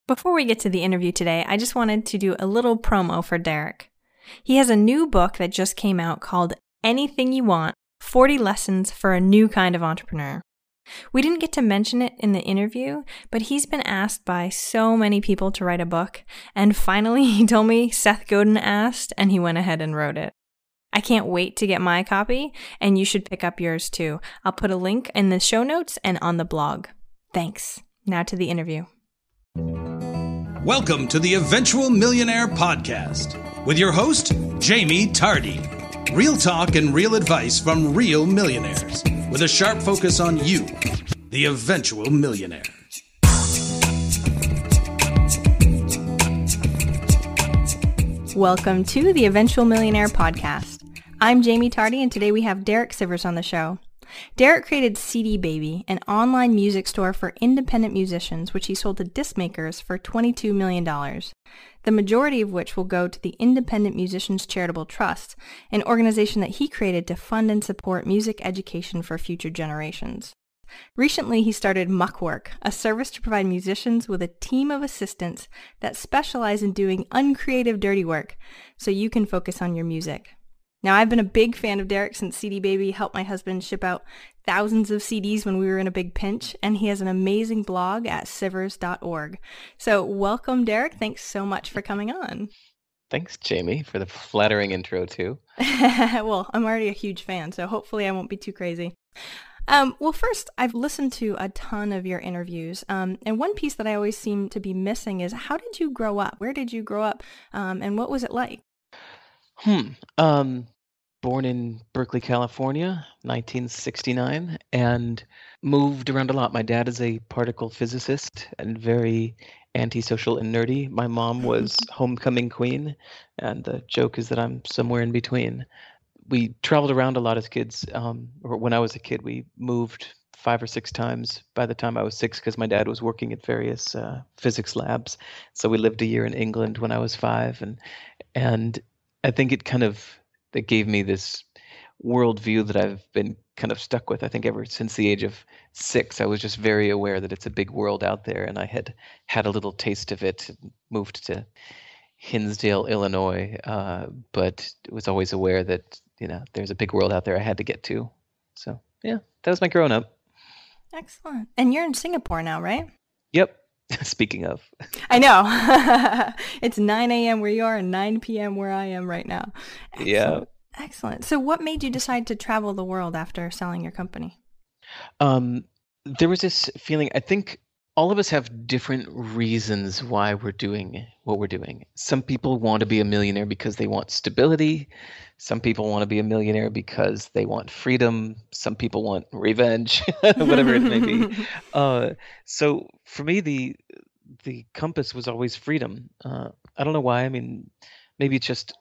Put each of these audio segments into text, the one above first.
Before we get to the interview today, I just wanted to do a little promo for Derek. He has a new book that just came out called Anything You Want, 40 Lessons for a New Kind of Entrepreneur. We didn't get to mention it in the interview, but he's been asked by so many people to write a book, and finally he told me Seth Godin asked, and he went ahead and wrote it. I can't wait to get my copy, and you should pick up yours too. I'll put a link in the show notes and on the blog. Thanks. Now to the interview. Welcome to the Eventual Millionaire Podcast with your host, Jamie Tardy. Real talk and real advice from real millionaires with a sharp focus on you, the eventual millionaire. Welcome to the Eventual Millionaire Podcast. I'm Jamie Tardy, and today we have Derek Sivers on the show. Derek created CD Baby, an online music store for independent musicians, which he sold to disc makers for $22 million, the majority of which will go to the Independent Musicians Charitable Trust, an organization that he created to fund and support music education for future generations. Recently, he started Muckwork, a service to provide musicians with a team of assistants that specialize in doing uncreative dirty work so you can focus on your music. Now, I've been a big fan of Derek since CD Baby helped my husband ship out thousands of CDs when we were in a big pinch, and he has an amazing blog at sivers.org. So welcome, Derek. Thanks so much for coming on. Thanks, Jamie, for the flattering intro, too. Well, I'm already a huge fan, so hopefully I won't be too crazy. Well, first, I've listened to a ton of your interviews, and one piece that I always seem to be missing is how did you grow up? Where did you grow up, and what was it like? Born in Berkeley, California, 1969, and moved around a lot. My dad is a particle physicist and very antisocial and nerdy. My mom was homecoming queen, and the joke is that I'm somewhere in between. We traveled around a lot as kids, or when I was a kid, we moved 5 or 6 times by the time I was 6 because my dad was working at various physics labs. So we lived a year in England when I was 5, and I think it gave me this worldview that I've been kind of stuck with. I think ever since the age of 6, I was just very aware that it's a big world out there, and I had had a little taste of it, moved to Hinsdale, Illinois, but was always aware that, there's a big world out there I had to get to. So, yeah, that was my growing up. Excellent. And you're in Singapore now, right? Yep. Speaking of. I know. It's 9 a.m. where you are and 9 p.m. where I am right now. Excellent. Yeah. Excellent. So what made you decide to travel the world after selling your company? There was this feeling, I think all of us have different reasons why we're doing what we're doing. Some people want to be a millionaire because they want stability. Some people want to be a millionaire because they want freedom. Some people want revenge, whatever it may be. So for me, the compass was always freedom. I don't know why. I mean, maybe it's just,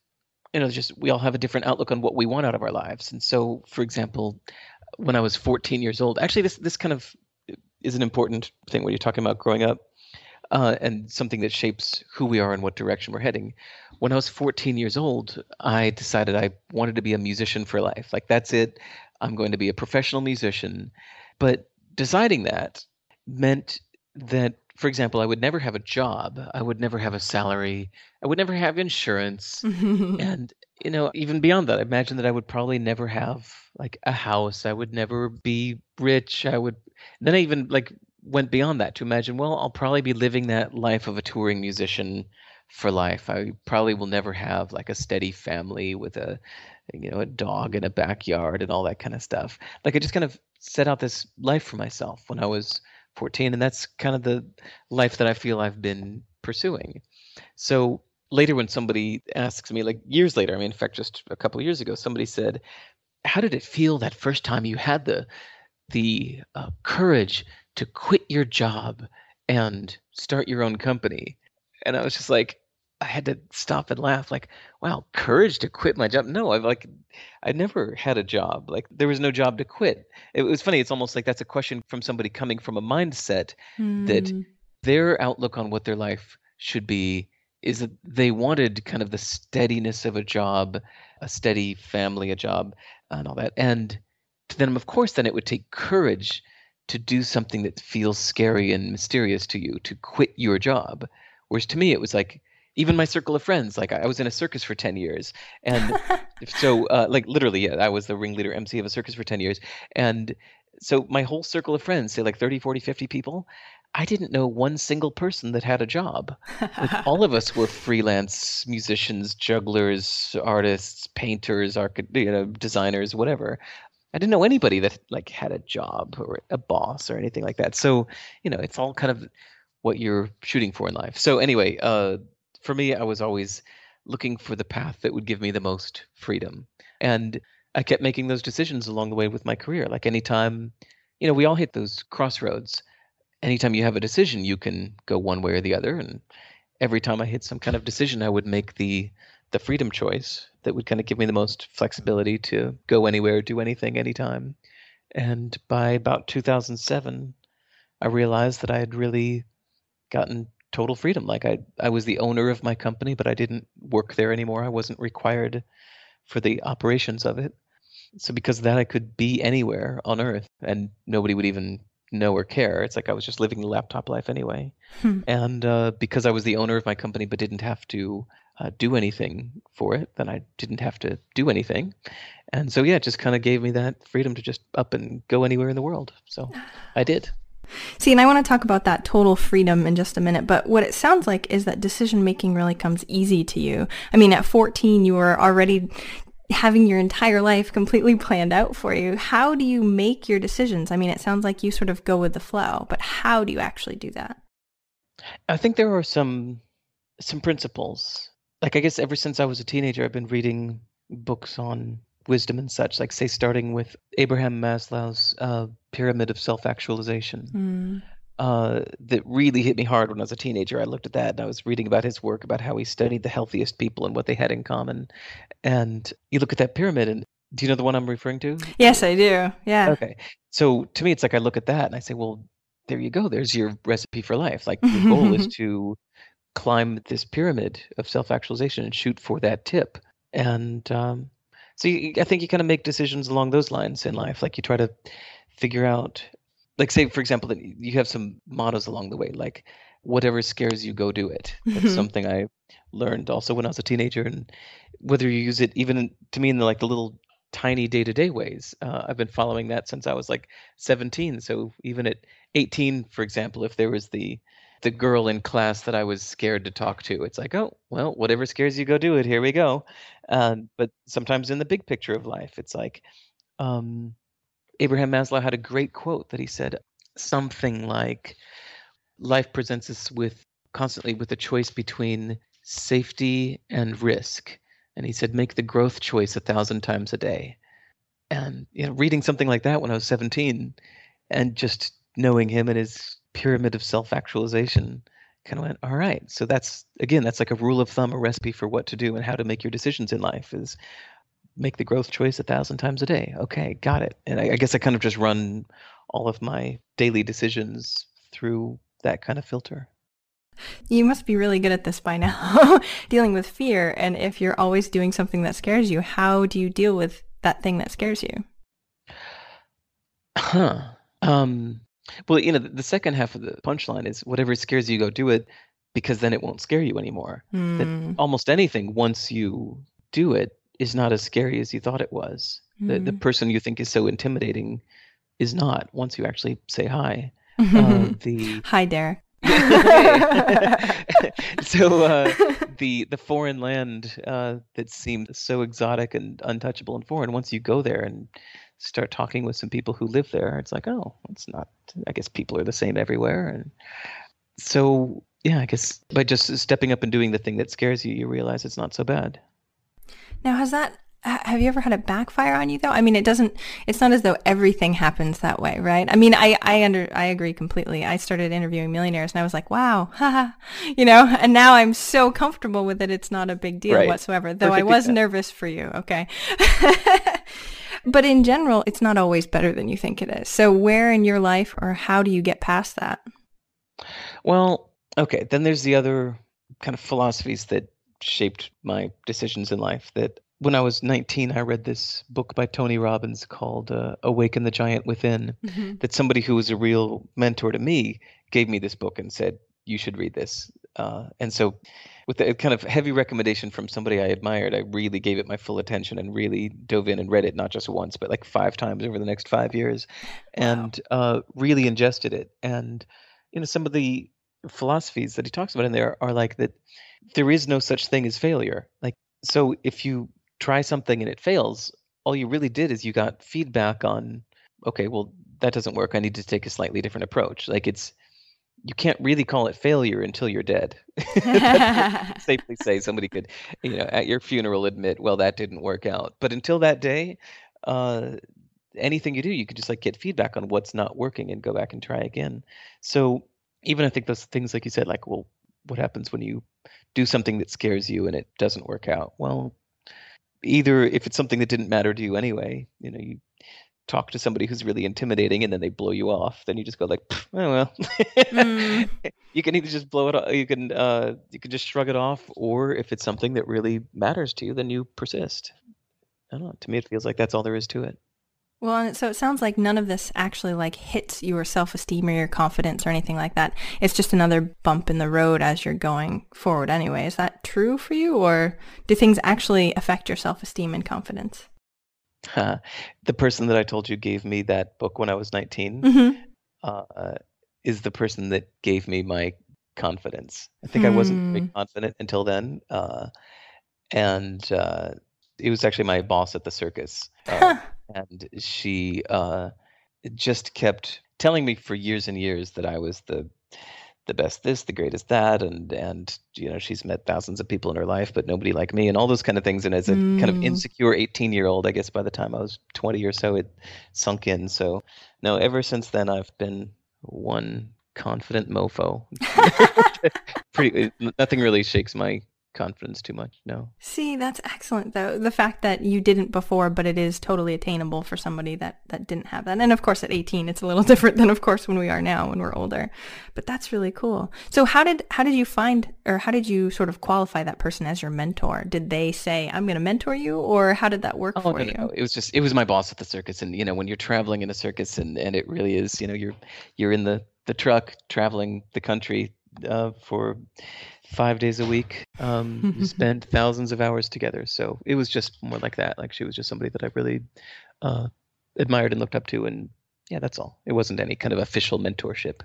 we all have a different outlook on what we want out of our lives. And so, for example, when I was 14 years old, actually this kind of is an important thing when you're talking about growing up, and something that shapes who we are and what direction we're heading. When I was 14 years old, I decided I wanted to be a musician for life. Like, that's it. I'm going to be a professional musician. But deciding that meant that, for example, I would never have a job. I would never have a salary. I would never have insurance. And, even beyond that, I imagine that I would probably never have like a house. I would never be rich. Then I even went beyond that to imagine, well, I'll probably be living that life of a touring musician for life. I probably will never have like a steady family with a dog in a backyard and all that kind of stuff. Like, I just kind of set out this life for myself when I was 14, and that's kind of the life that I feel I've been pursuing. So later when somebody asks me, like years later, in fact, just a couple of years ago, somebody said, how did it feel that first time you had the courage to quit your job and start your own company? And I was just like, I had to stop and laugh, like, wow, courage to quit my job? No, I never had a job. Like, there was no job to quit. It was funny. It's almost like that's a question from somebody coming from a mindset that their outlook on what their life should be is that they wanted kind of the steadiness of a job, a steady family, a job, and all that. And to them, of course, then it would take courage to do something that feels scary and mysterious to you, to quit your job. Whereas to me, it was like, even my circle of friends, like I was in a circus for 10 years. And so, like literally, yeah, I was the ringleader MC of a circus for 10 years. And so my whole circle of friends, say like 30, 40, 50 people, I didn't know one single person that had a job. Like all of us were freelance musicians, jugglers, artists, painters, designers, whatever. I didn't know anybody that like had a job or a boss or anything like that. So, it's all kind of what you're shooting for in life. So anyway, for me, I was always looking for the path that would give me the most freedom. And I kept making those decisions along the way with my career. Like anytime, we all hit those crossroads. Anytime you have a decision, you can go one way or the other. And every time I hit some kind of decision, I would make the freedom choice that would kind of give me the most flexibility to go anywhere, do anything, anytime. And by about 2007, I realized that I had really gotten total freedom. Like I was the owner of my company, but I didn't work there anymore. I wasn't required for the operations of it. So because of that, I could be anywhere on Earth and nobody would even know or care. It's like I was just living the laptop life anyway. And because I was the owner of my company but didn't have to do anything for it, then I didn't have to do anything. And so, yeah, it just kind of gave me that freedom to just up and go anywhere in the world. So I did. See, and I want to talk about that total freedom in just a minute, but what it sounds like is that decision-making really comes easy to you. I mean, at 14, you were already having your entire life completely planned out for you. How do you make your decisions? I mean, it sounds like you sort of go with the flow, but how do you actually do that? I think there are some principles. Like, I guess ever since I was a teenager, I've been reading books on wisdom and such, like say starting with Abraham Maslow's pyramid of self-actualization. That really hit me hard when I was a teenager. I looked at that and I was reading about his work, about how he studied the healthiest people and what they had in common. And you look at that pyramid, and do you know the one I'm referring to? Yes, I do. Yeah. Okay. So to me, it's like I look at that and I say, well, there you go. There's your recipe for life. Like your goal is to climb this pyramid of self-actualization and shoot for that tip. And so I think you kind of make decisions along those lines in life. Like you try to figure out, like say, for example, that you have some mottos along the way, like whatever scares you, go do it. That's something I learned also when I was a teenager. And whether you use it even to me in the little tiny day-to-day ways, I've been following that since I was like 17. So even at 18, for example, if there was the girl in class that I was scared to talk to, it's like, oh, well, whatever scares you, go do it. Here we go. But sometimes in the big picture of life, it's like Abraham Maslow had a great quote that he said something like, life presents us constantly with a choice between safety and risk. And he said, make the growth choice 1,000 times a day. And reading something like that when I was 17 and just knowing him and his pyramid of self-actualization, kind of went, all right. So that's like a rule of thumb, a recipe for what to do and how to make your decisions in life is make the growth choice 1,000 times a day. Okay, got it. And I guess I kind of just run all of my daily decisions through that kind of filter. You must be really good at this by now, dealing with fear. And if you're always doing something that scares you, how do you deal with that thing that scares you? Well, the second half of the punchline is whatever scares you, go do it, because then it won't scare you anymore. That almost anything, once you do it, is not as scary as you thought it was. The person you think is so intimidating is not, once you actually say hi. Hi, Derek. So the foreign land that seemed so exotic and untouchable and foreign, once you go there and start talking with some people who live there, it's like, oh, it's not, I guess people are the same everywhere. And so, yeah, I guess by just stepping up and doing the thing that scares you, you realize it's not so bad. Now, have you ever had it backfire on you though? I mean, it's not as though everything happens that way, right? I mean, I agree completely. I started interviewing millionaires and I was like, wow, haha, and now I'm so comfortable with it. It's not a big deal whatsoever, though I was nervous for you. Okay. But in general, it's not always better than you think it is. So where in your life, or how do you get past that? Well, okay. Then there's the other kind of philosophies that shaped my decisions in life. That when I was 19, I read this book by Tony Robbins called Awaken the Giant Within, that somebody who was a real mentor to me gave me this book and said, you should read this. And so with the kind of heavy recommendation from somebody I admired, I really gave it my full attention and really dove in and read it, not just once, but like 5 times over the next 5 years, and really ingested it. And, some of the philosophies that he talks about in there are like that there is no such thing as failure. Like, so if you try something and it fails, all you really did is you got feedback on, okay, well, that doesn't work. I need to take a slightly different approach. Like you can't really call it failure until you're dead. Safely say somebody could, at your funeral admit, well, that didn't work out. But until that day, anything you do, you could just like get feedback on what's not working and go back and try again. So even I think those things, like you said, like, well, what happens when you do something that scares you and it doesn't work out? Well, either if it's something that didn't matter to you anyway, you talk to somebody who's really intimidating and then they blow you off, then you just go like, oh well. You can either just blow it off, you can just shrug it off, or if it's something that really matters to you, then you persist. I don't know, to me it feels like that's all there is to it. Well, and so it sounds like none of this actually like hits your self-esteem or your confidence or anything like that. It's just another bump in the road as you're going forward anyway. Is that true for you, or do things actually affect your self-esteem and confidence? The person that I told you gave me that book when I was 19 is the person that gave me my confidence. I think I wasn't very confident until then. And it was actually my boss at the circus. And she just kept telling me for years and years that I was the best this, the greatest that, and she's met thousands of people in her life, but nobody like me, and all those kind of things. And as a kind of insecure 18-year-old, I guess by the time I was 20 or so, it sunk in. So no, ever since then, I've been one confident mofo. Nothing really shakes my confidence too much. No. See, that's excellent though. The fact that you didn't before, but it is totally attainable for somebody that didn't have that. And of course at 18, it's a little different than of course when we are now when we're older, but that's really cool. So how did you find, or how did you sort of qualify that person as your mentor? Did they say, I'm going to mentor you, or how did that work for you? No. It was my boss at the circus. And, when you're traveling in a circus and it really is, you're in the truck traveling the country for 5 days a week. You spend thousands of hours together. So it was just more like that. Like she was just somebody that I really admired and looked up to. And yeah, that's all. It wasn't any kind of official mentorship.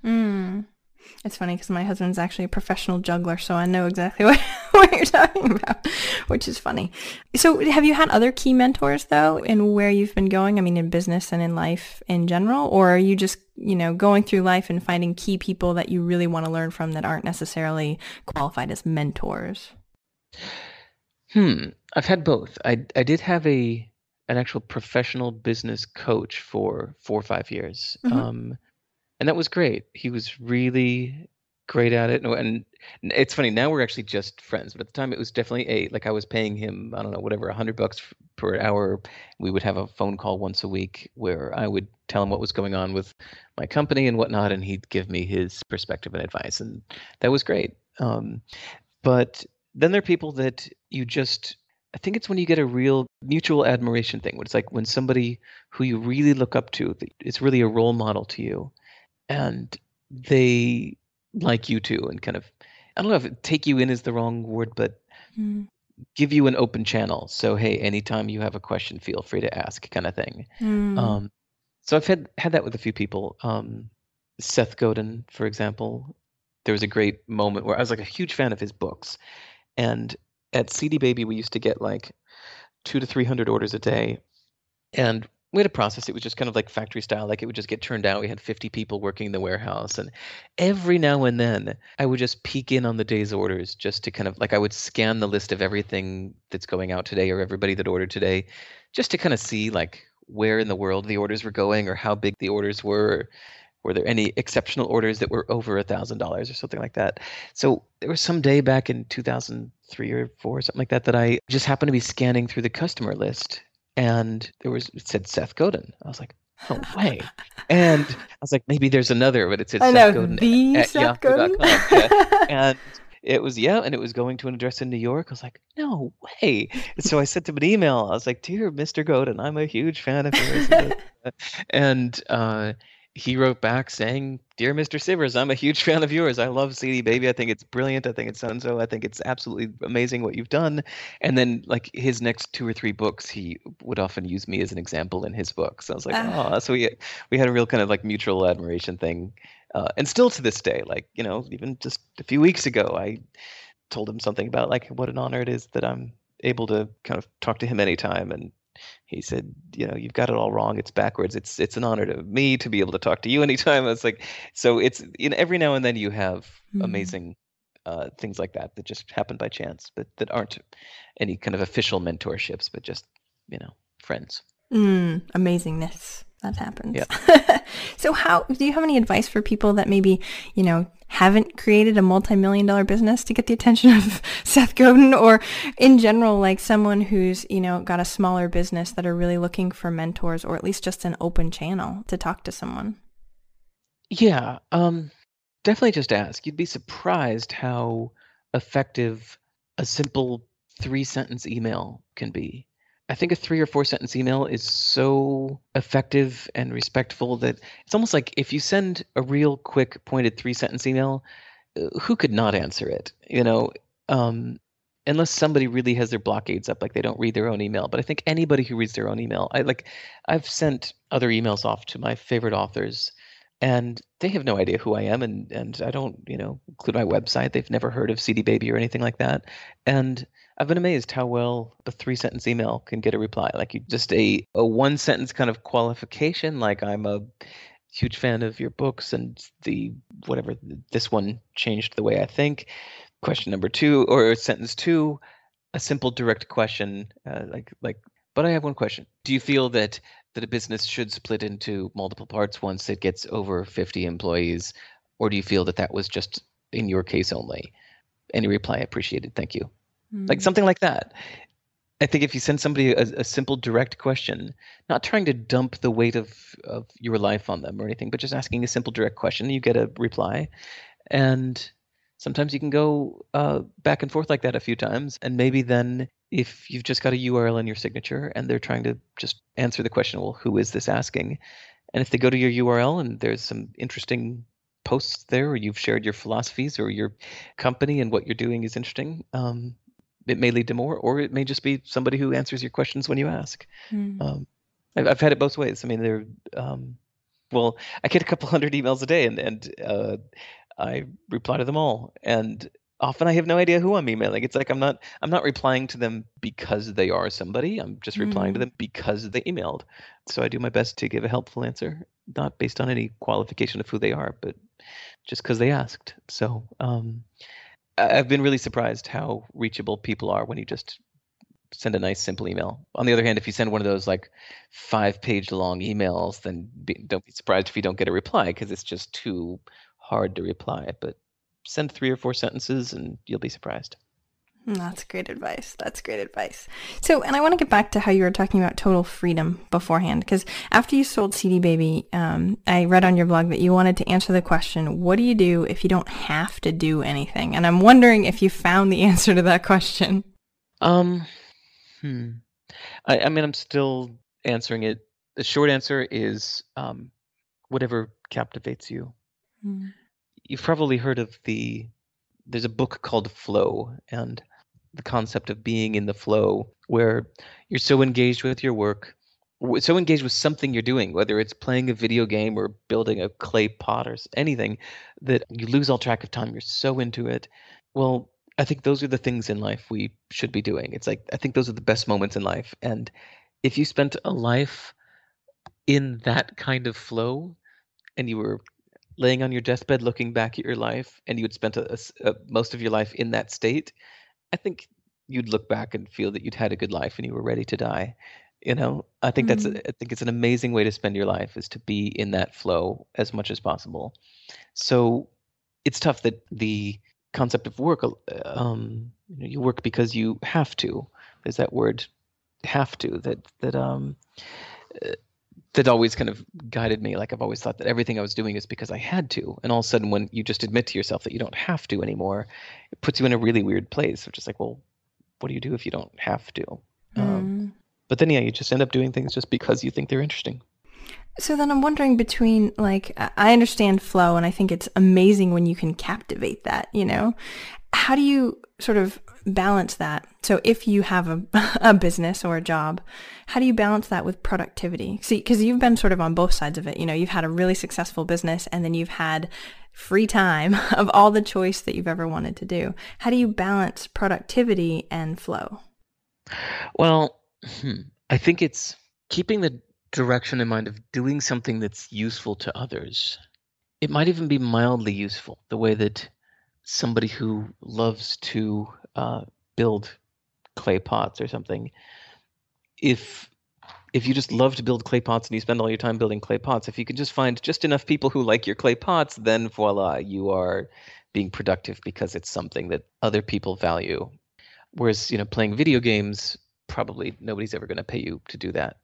It's funny because my husband's actually a professional juggler, so I know exactly what you're talking about, which is funny. So have you had other key mentors, though, in where you've been going? I mean, in business and in life in general? Or are you just, going through life and finding key people that you really want to learn from that aren't necessarily qualified as mentors? I've had both. I did have an actual professional business coach for 4 or 5 years. And that was great. He was really great at it. And it's funny, now we're actually just friends. But at the time, it was definitely I was paying him, I don't know, whatever, $100 per hour. We would have a phone call once a week where I would tell him what was going on with my company and whatnot, and he'd give me his perspective and advice. And that was great. But then there are people that I think it's when you get a real mutual admiration thing, when it's like when somebody who you really look up to, it's really a role model to you. And they like you too, and kind of, I don't know if take you in is the wrong word, but give you an open channel. So, hey, anytime you have a question, feel free to ask, kind of thing. So I've had that with a few people. Seth Godin, for example, there was a great moment where I was like a huge fan of his books. And at CD Baby, we used to get like 200 to 300 orders a day. And we had a process. It was just kind of like factory style. Like it would just get turned out. We had 50 people working in the warehouse. And every now and then I would just peek in on the day's orders just to kind of like, I would scan the list of everything that's going out today or everybody that ordered today, just to kind of see like where in the world the orders were going or how big the orders were. Or were there any exceptional orders that were over $1,000 or something like that? So there was some day back in 2003 or 4 or something like that I just happened to be scanning through the customer list. And it said Seth Godin. I was like, oh, way. And I was like, maybe there's another, but it said Seth Godin at Yahoo.com. Yeah. And it was, yeah, and it was going to an address in New York. I was like, no way. And so I sent him an email. I was like, dear Mr. Godin, I'm a huge fan of yours. And he wrote back saying, dear Mr. Sivers, I'm a huge fan of yours. I love CD Baby. I think it's brilliant. I think it's so-and-so. I think it's absolutely amazing what you've done. And then like his next 2 or 3 books, he would often use me as an example in his books. I was like, oh, so we had a real kind of like mutual admiration thing. And still to this day, like, even just a few weeks ago, I told him something about like what an honor it is that I'm able to kind of talk to him anytime. And he said, you've got it all wrong. It's backwards. It's an honor to me to be able to talk to you anytime. I was like, so it's, every now and then you have amazing things like that just happen by chance, but that aren't any kind of official mentorships, but just, friends. Amazingness. That happens. Yeah. So do you have any advice for people that maybe, haven't created a multi-million-dollar business to get the attention of Seth Godin, or in general, like someone who's, got a smaller business that are really looking for mentors, or at least just an open channel to talk to someone? Yeah. Definitely just ask. You'd be surprised how effective a simple 3-sentence email can be. I think a 3 or 4 sentence email is so effective and respectful that it's almost like if you send a real quick pointed 3-sentence email, who could not answer it? Unless somebody really has their blockades up, like they don't read their own email. But I think anybody who reads their own email, I've sent other emails off to my favorite authors, and they have no idea who I am, and I don't, include my website. They've never heard of CD Baby or anything like that. And I've been amazed how well a 3-sentence email can get a reply. Like just a 1-sentence kind of qualification, like I'm a huge fan of your books and this one changed the way I think. Question number 2, or sentence 2, a simple direct question, but I have one question. Do you feel that a business should split into multiple parts once it gets over 50 employees, or do you feel that was just in your case only? Any reply appreciated. Thank you. Like something like that. I think if you send somebody a simple direct question, not trying to dump the weight of your life on them or anything, but just asking a simple direct question, you get a reply. And sometimes you can go back and forth like that a few times. And maybe then if you've just got a URL in your signature and they're trying to just answer the question, well, who is this asking? And if they go to your URL and there's some interesting posts there, or you've shared your philosophies or your company and what you're doing is interesting, it may lead to more, or it may just be somebody who answers your questions when you ask. I've had it both ways. I mean, I get a couple hundred emails a day, and I reply to them all. And often I have no idea who I'm emailing. It's like I'm not replying to them because they are somebody. I'm just replying to them because they emailed. So I do my best to give a helpful answer, not based on any qualification of who they are, but just because they asked. So I've been really surprised how reachable people are when you just send a nice, simple email. On the other hand, if you send one of those like 5-page long emails, then don't be surprised if you don't get a reply, because it's just too hard to reply. But send 3 or 4 sentences and you'll be surprised. That's great advice. That's great advice. So, and I want to get back to how you were talking about total freedom beforehand, because after you sold CD Baby, I read on your blog that you wanted to answer the question, what do you do if you don't have to do anything? And I'm wondering if you found the answer to that question. I mean, I'm still answering it. The short answer is whatever captivates you. You've probably heard of there's a book called Flow, and the concept of being in the flow, where you're so engaged with your work, so engaged with something you're doing, whether it's playing a video game or building a clay pot or anything, that you lose all track of time. You're so into it. Well, I think those are the things in life we should be doing. It's like, I think those are the best moments in life. And if you spent a life in that kind of flow, and you were laying on your deathbed looking back at your life, and you had spent most of your life in that state, I think you'd look back and feel that you'd had a good life and you were ready to die. I think I think it's an amazing way to spend your life, is to be in that flow as much as possible. So it's tough that the concept of work, you work because you have to. There's that word, have to, that always kind of guided me. Like, I've always thought that everything I was doing is because I had to. And all of a sudden, when you just admit to yourself that you don't have to anymore, it puts you in a really weird place, which is like, well, what do you do if you don't have to? Mm. But then, yeah, you just end up doing things just because you think they're interesting. So then I'm wondering between, like, I understand flow and I think it's amazing when you can captivate that, you know? How do you sort of balance that? So if you have a business or a job, how do you balance that with productivity? See, because you've been sort of on both sides of it. You know, you've had a really successful business and then you've had free time of all the choice that you've ever wanted to do. How do you balance productivity and flow? Well, I think it's keeping the direction in mind of doing something that's useful to others. It might even be mildly useful, the way that somebody who loves to build clay pots or something, if you just love to build clay pots and you spend all your time building clay pots, if you can just find just enough people who like your clay pots, then voila, you are being productive because it's something that other people value. Whereas, playing video games, probably nobody's ever going to pay you to do that.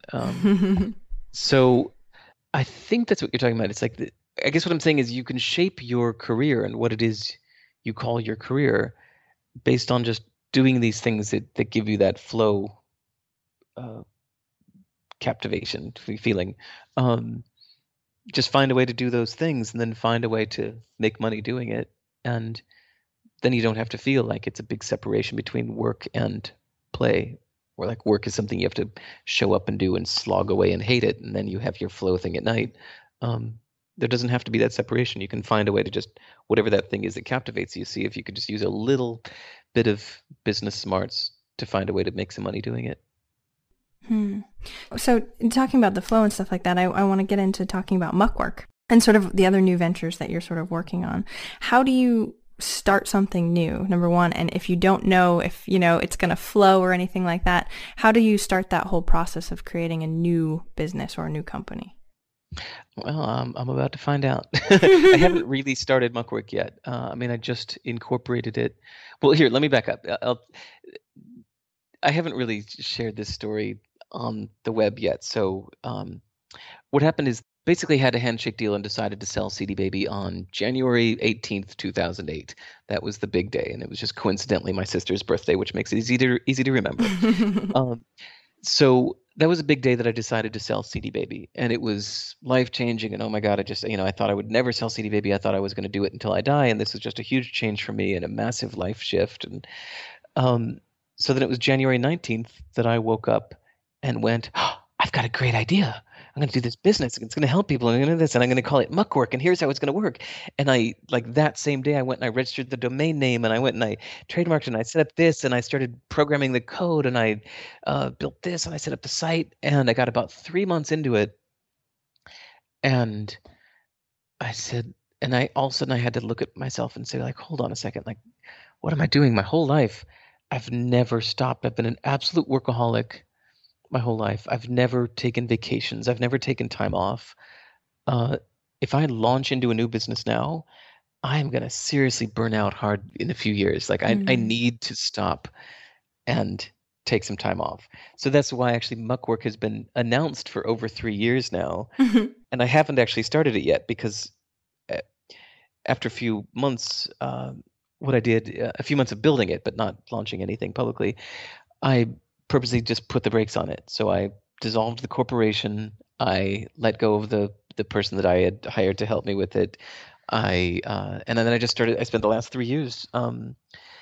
So I think that's what you're talking about. It's like, I guess what I'm saying is you can shape your career and what it is you call your career based on just doing these things that give you that flow captivation feeling. Just find a way to do those things and then find a way to make money doing it. And then you don't have to feel like it's a big separation between work and play, or like work is something you have to show up and do and slog away and hate it, and then you have your flow thing at night. There doesn't have to be that separation. You can find a way to just, whatever that thing is that captivates you, see if you could just use a little bit of business smarts to find a way to make some money doing it. So talking about the flow and stuff like that, I want to get into talking about Muckwork and sort of the other new ventures that you're sort of working on. How do you start something new, number one? And if you don't know if, it's going to flow or anything like that, how do you start that whole process of creating a new business or a new company? Well, I'm about to find out. I haven't really started Muckwork yet. I just incorporated it. Well, here, let me back up. I haven't really shared this story on the web yet. So what happened is basically had a handshake deal and decided to sell CD Baby on January 18th, 2008. That was the big day. And it was just coincidentally my sister's birthday, which makes it easy to remember. So that was a big day that I decided to sell CD Baby, and it was life-changing. And oh my God, I thought I would never sell CD Baby. I thought I was going to do it until I die. And this was just a huge change for me and a massive life shift. And so then it was January 19th that I woke up and went, oh, I've got a great idea. I'm going to do this business. It's going to help people. I'm going to do this, and I'm going to call it Muckwork, and here's how it's going to work. And I, like that same day, I went and I registered the domain name, and I went and I trademarked it, and I set up this, and I started programming the code, and I built this, and I set up the site, and I got about 3 months into it. And I said, and all of a sudden I had to look at myself and say, like, hold on a second, like, what am I doing my whole life? I've never stopped. I've been an absolute workaholic my whole life. I've never taken vacations. I've never taken time off. If I launch into a new business now, I'm going to seriously burn out hard in a few years. Like I need to stop and take some time off. So that's why actually Muckwork has been announced for over 3 years now. And I haven't actually started it yet because after a few months, what I did, a few months of building it, but not launching anything publicly, I purposely just put the brakes on it. So I dissolved the corporation. I let go of the person that I had hired to help me with it. And then I just started. I spent the last 3 years kind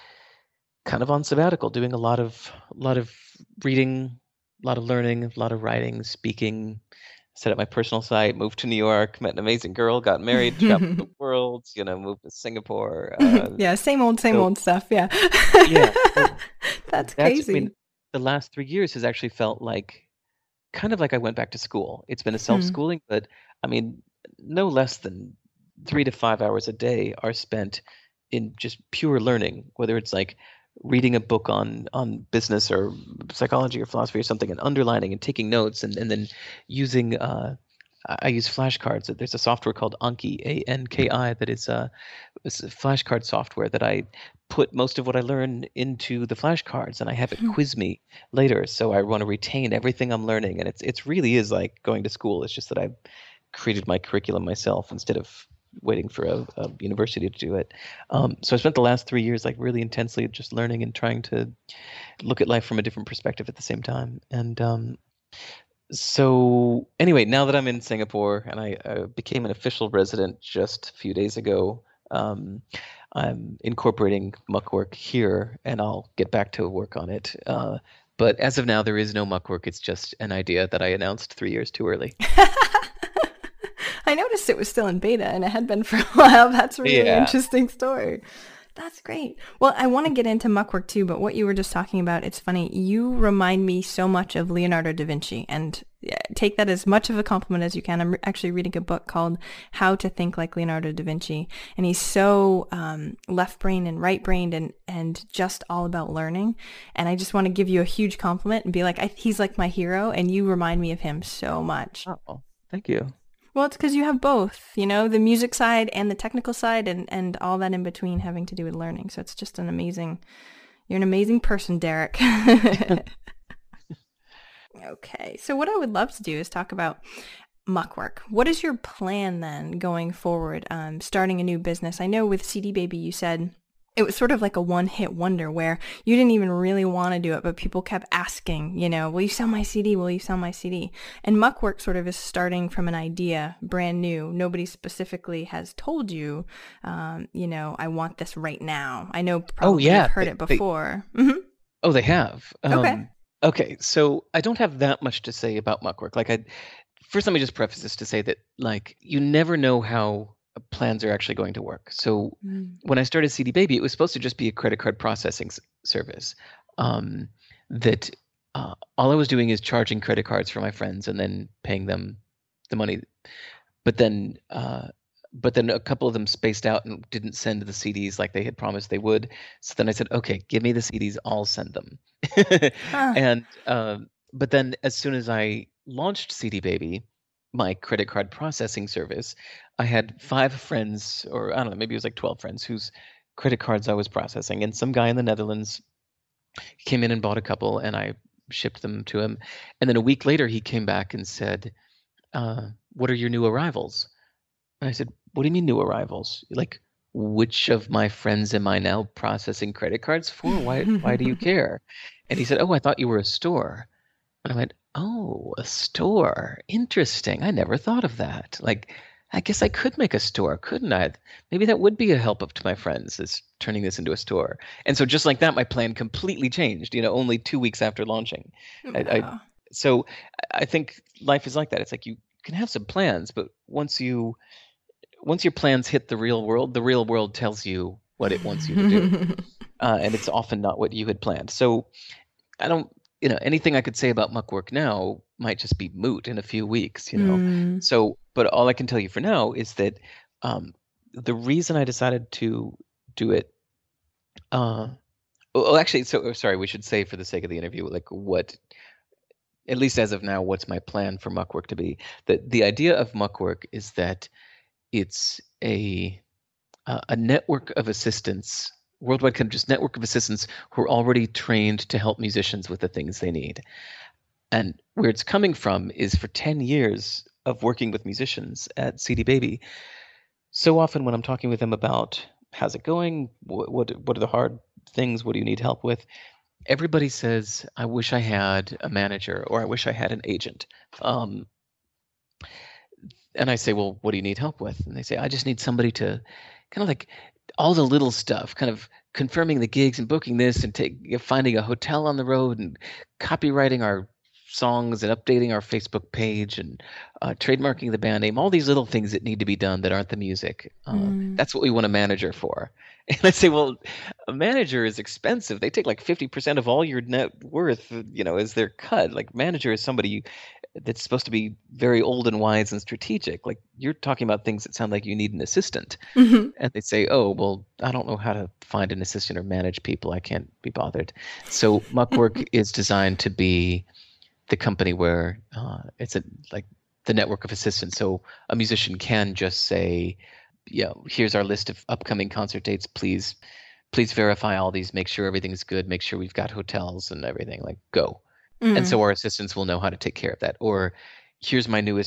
of on sabbatical, doing a lot of reading, a lot of learning, a lot of writing, speaking. Set up my personal site, moved to New York, met an amazing girl, got married, traveled the world, moved to Singapore. Yeah, same old stuff. Yeah. Yeah. That's crazy. The last 3 years has actually felt like kind of like I went back to school. It's been a self-schooling, but no less than 3 to 5 hours a day are spent in just pure learning, whether it's like reading a book on business or psychology or philosophy or something and underlining and taking notes and then using I use flashcards. There's a software called Anki, A-N-K-I, that is it's a flashcard software that I put most of what I learn into the flashcards, and I have it quiz me later. So I want to retain everything I'm learning, and it's really is like going to school. It's just that I've created my curriculum myself instead of waiting for a university to do it. So I spent the last 3 years like really intensely just learning and trying to look at life from a different perspective at the same time. And so anyway, now that I'm in Singapore and I became an official resident just a few days ago, I'm incorporating Muckwork here, and I'll get back to work on it. But as of now, there is no Muckwork. It's just an idea that I announced 3 years too early. I noticed it was still in beta, and it had been for a while. That's a really interesting story. That's great. Well, I want to get into Muckwork too, but what you were just talking about, it's funny. You remind me so much of Leonardo da Vinci, and take that as much of a compliment as you can. I'm actually reading a book called How to Think Like Leonardo da Vinci, and he's so left-brained and right-brained and just all about learning. And I just want to give you a huge compliment and be like, he's like my hero, and you remind me of him so much. Oh, thank you. Well, it's because you have both, you know, the music side and the technical side and all that in between having to do with learning. So it's just you're an amazing person, Derek. Okay. So what I would love to do is talk about Muckwork. What is your plan then going forward, starting a new business? I know with CD Baby, you said it was sort of like a one-hit wonder where you didn't even really want to do it, but people kept asking, you know, will you sell my CD? Will you sell my CD? And Muckwork sort of is starting from an idea, brand new. Nobody specifically has told you, you know, I want this right now. I know probably you've heard it before. Oh, they have. Okay. Okay, so I don't have that much to say about Muckwork. First, let me just preface this to say that, like, you never know how plans are actually going to work. So when I started CD Baby, it was supposed to just be a credit card processing service. That all I was doing is charging credit cards for my friends and then paying them the money. But then a couple of them spaced out and didn't send the CDs like they had promised they would. So then I said, okay, give me the CDs, I'll send them. And but then as soon as I launched CD Baby, my credit card processing service, I had 5 friends, or I don't know, maybe it was like 12 friends whose credit cards I was processing. And some guy in the Netherlands came in and bought a couple, and I shipped them to him. And then a week later, he came back and said, what are your new arrivals? And I said, what do you mean new arrivals? Like, which of my friends am I now processing credit cards for? Why do you care? And he said, oh, I thought you were a store. And I went, oh, a store. Interesting. I never thought of that. Like, I guess I could make a store, couldn't I? Maybe that would be a help up to my friends, is turning this into a store. And so just like that, my plan completely changed, you know, only 2 weeks after launching. Wow. So I think life is like that. It's like you can have some plans, but once your plans hit the real world tells you what it wants you to do. And it's often not what you had planned. So I don't, you know, anything I could say about Muckwork now might just be moot in a few weeks, you know. So, but all I can tell you for now is that the reason I decided to do it, actually, so sorry, we should say for the sake of the interview, like what, at least as of now, what's my plan for Muckwork to be. The idea of Muckwork is that it's a network of assistants, worldwide kind of just network of assistants who are already trained to help musicians with the things they need. And where it's coming from is for 10 years of working with musicians at CD Baby. So often when I'm talking with them about how's it going, what are the hard things, what do you need help with, everybody says, I wish I had a manager or I wish I had an agent. And I say, well, what do you need help with? And they say, I just need somebody to kind of like all the little stuff, kind of confirming the gigs and booking this and finding a hotel on the road and copywriting our songs and updating our Facebook page and trademarking the band name, all these little things that need to be done that aren't the music. That's what we want a manager for. And I say, well, a manager is expensive. They take like 50% of all your net worth, you know, as their cut. Like manager is somebody that's supposed to be very old and wise and strategic. Like you're talking about things that sound like you need an assistant. And they say, oh, well, I don't know how to find an assistant or manage people. I can't be bothered. So Muckwork is designed to be the company where it's like the network of assistants. So a musician can just say, yeah, here's our list of upcoming concert dates. Please verify all these, make sure everything's good, make sure we've got hotels and everything, like go. And so our assistants will know how to take care of that. Or here's my newest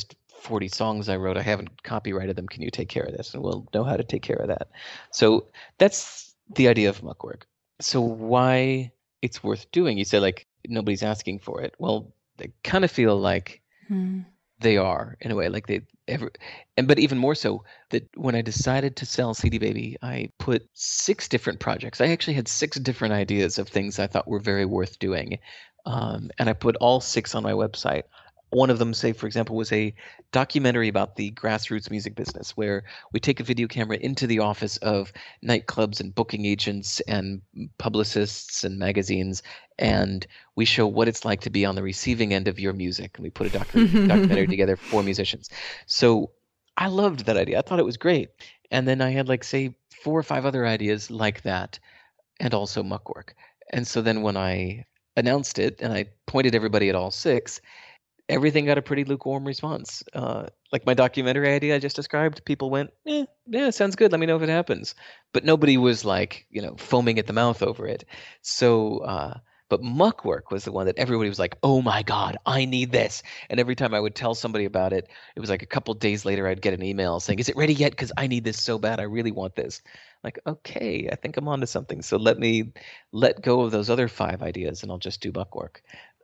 40 songs I wrote. I haven't copyrighted them. Can you take care of this? And we'll know how to take care of that. So that's the idea of Muckwork. So why it's worth doing? You said like nobody's asking for it. Well, I kind of feel like they are in a way, like but even more so that when I decided to sell CD Baby, I put 6 different projects. I actually had 6 different ideas of things I thought were very worth doing. And I put all 6 on my website. One of them, say, for example, was a documentary about the grassroots music business, where we take a video camera into the office of nightclubs and booking agents and publicists and magazines, and we show what it's like to be on the receiving end of your music. And we put a documentary together for musicians. So I loved that idea. I thought it was great. And then I had, like, say, 4 or 5 other ideas like that, and also Muckwork. And so then when I announced it and I pointed everybody at all 6, everything got a pretty lukewarm response. Like my documentary idea I just described, people went, yeah, sounds good. Let me know if it happens. But nobody was like, foaming at the mouth over it. So, but Muckwork was the one that everybody was like, oh my God, I need this. And every time I would tell somebody about it, it was like a couple days later, I'd get an email saying, is it ready yet? Because I need this so bad. I really want this. Like, okay, I think I'm onto something. So let me let go of those other 5 ideas and I'll just do Muckwork.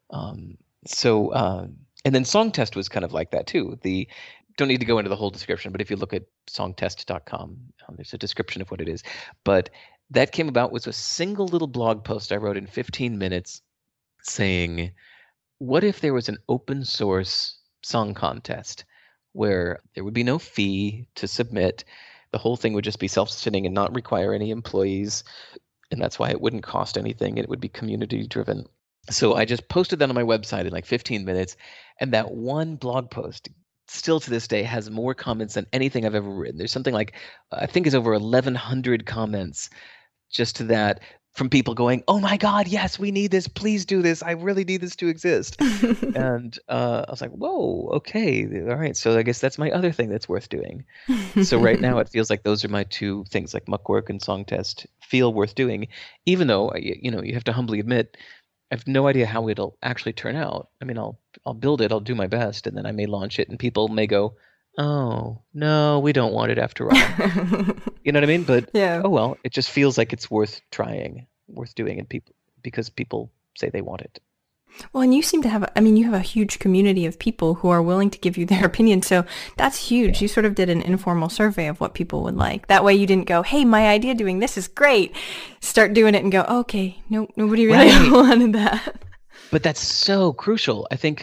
And then Songtest was kind of like that too. Don't need to go into the whole description, but if you look at songtest.com, there's a description of what it is. But that came about was a single little blog post I wrote in 15 minutes saying, what if there was an open source song contest where there would be no fee to submit? The whole thing would just be self-sustaining and not require any employees. And that's why it wouldn't cost anything. It would be community driven. So I just posted that on my website in like 15 minutes. And that one blog post still to this day has more comments than anything I've ever written. There's something like, I think is over 1,100 comments just to that, from people going, oh my God, yes, we need this. Please do this. I really need this to exist. And I was like, whoa, okay. All right. So I guess that's my other thing that's worth doing. So right now it feels like those are my 2 things, like Muckwork and Songtest feel worth doing, even though, you have to humbly admit, I have no idea how it'll actually turn out. I mean, I'll build it, I'll do my best, and then I may launch it, and people may go, oh, no, we don't want it after all. You know what I mean? But, oh well, it just feels like it's worth trying, worth doing, and because people say they want it. Well, and you seem to have, you have a huge community of people who are willing to give you their opinion. So that's huge. Yeah. You sort of did an informal survey of what people would like. That way you didn't go, hey, my idea doing this is great. Start doing it and go, okay, no, nobody really wanted that. But that's so crucial. I think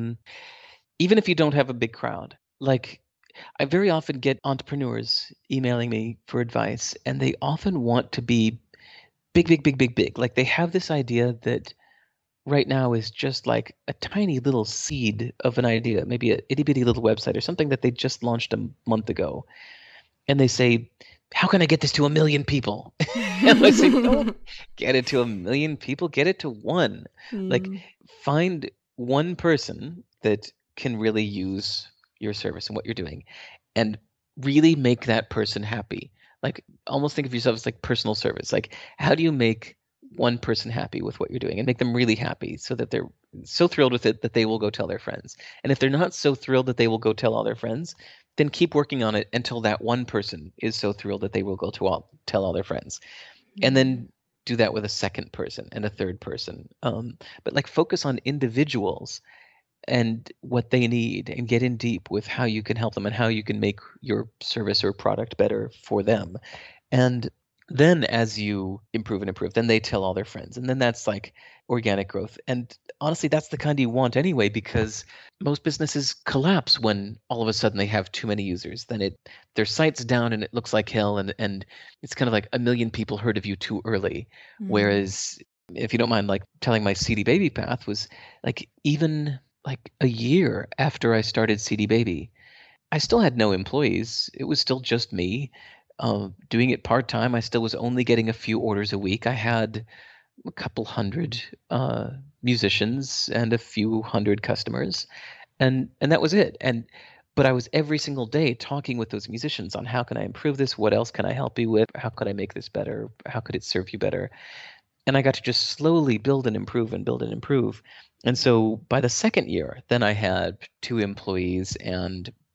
even if you don't have a big crowd, like I very often get entrepreneurs emailing me for advice, and they often want to be big. Like they have this idea that right now is just like a tiny little seed of an idea, maybe an itty bitty little website or something that they just launched a month ago. And they say, how can I get this to 1 million people? And I say, don't get it to 1 million people, get it to 1. Like find one person that can really use your service and what you're doing and really make that person happy. Like almost think of yourself as like personal service. Like how do you make one person happy with what you're doing and make them really happy so that they're so thrilled with it that they will go tell their friends. And if they're not so thrilled that they will go tell all their friends, then keep working on it until that one person is so thrilled that they will go tell all their friends. And then do that with a second person and a third person. But like focus on individuals and what they need and get in deep with how you can help them and how you can make your service or product better for them. And then as you improve, then they tell all their friends. And then that's like organic growth. And honestly, that's the kind you want anyway, because most businesses collapse when all of a sudden they have too many users. Then their site's down and it looks like hell. And it's kind of like 1 million people heard of you too early. Whereas if you don't mind, like telling my CD Baby path was like even like a year after I started CD Baby, I still had no employees. It was still just me. Doing it part-time, I still was only getting a few orders a week. I had a couple hundred musicians and a few hundred customers, and that was it. But I was every single day talking with those musicians on how can I improve this? What else can I help you with? How could I make this better? How could it serve you better? And I got to just slowly build and improve. And so by the second year, then I had 2 employees and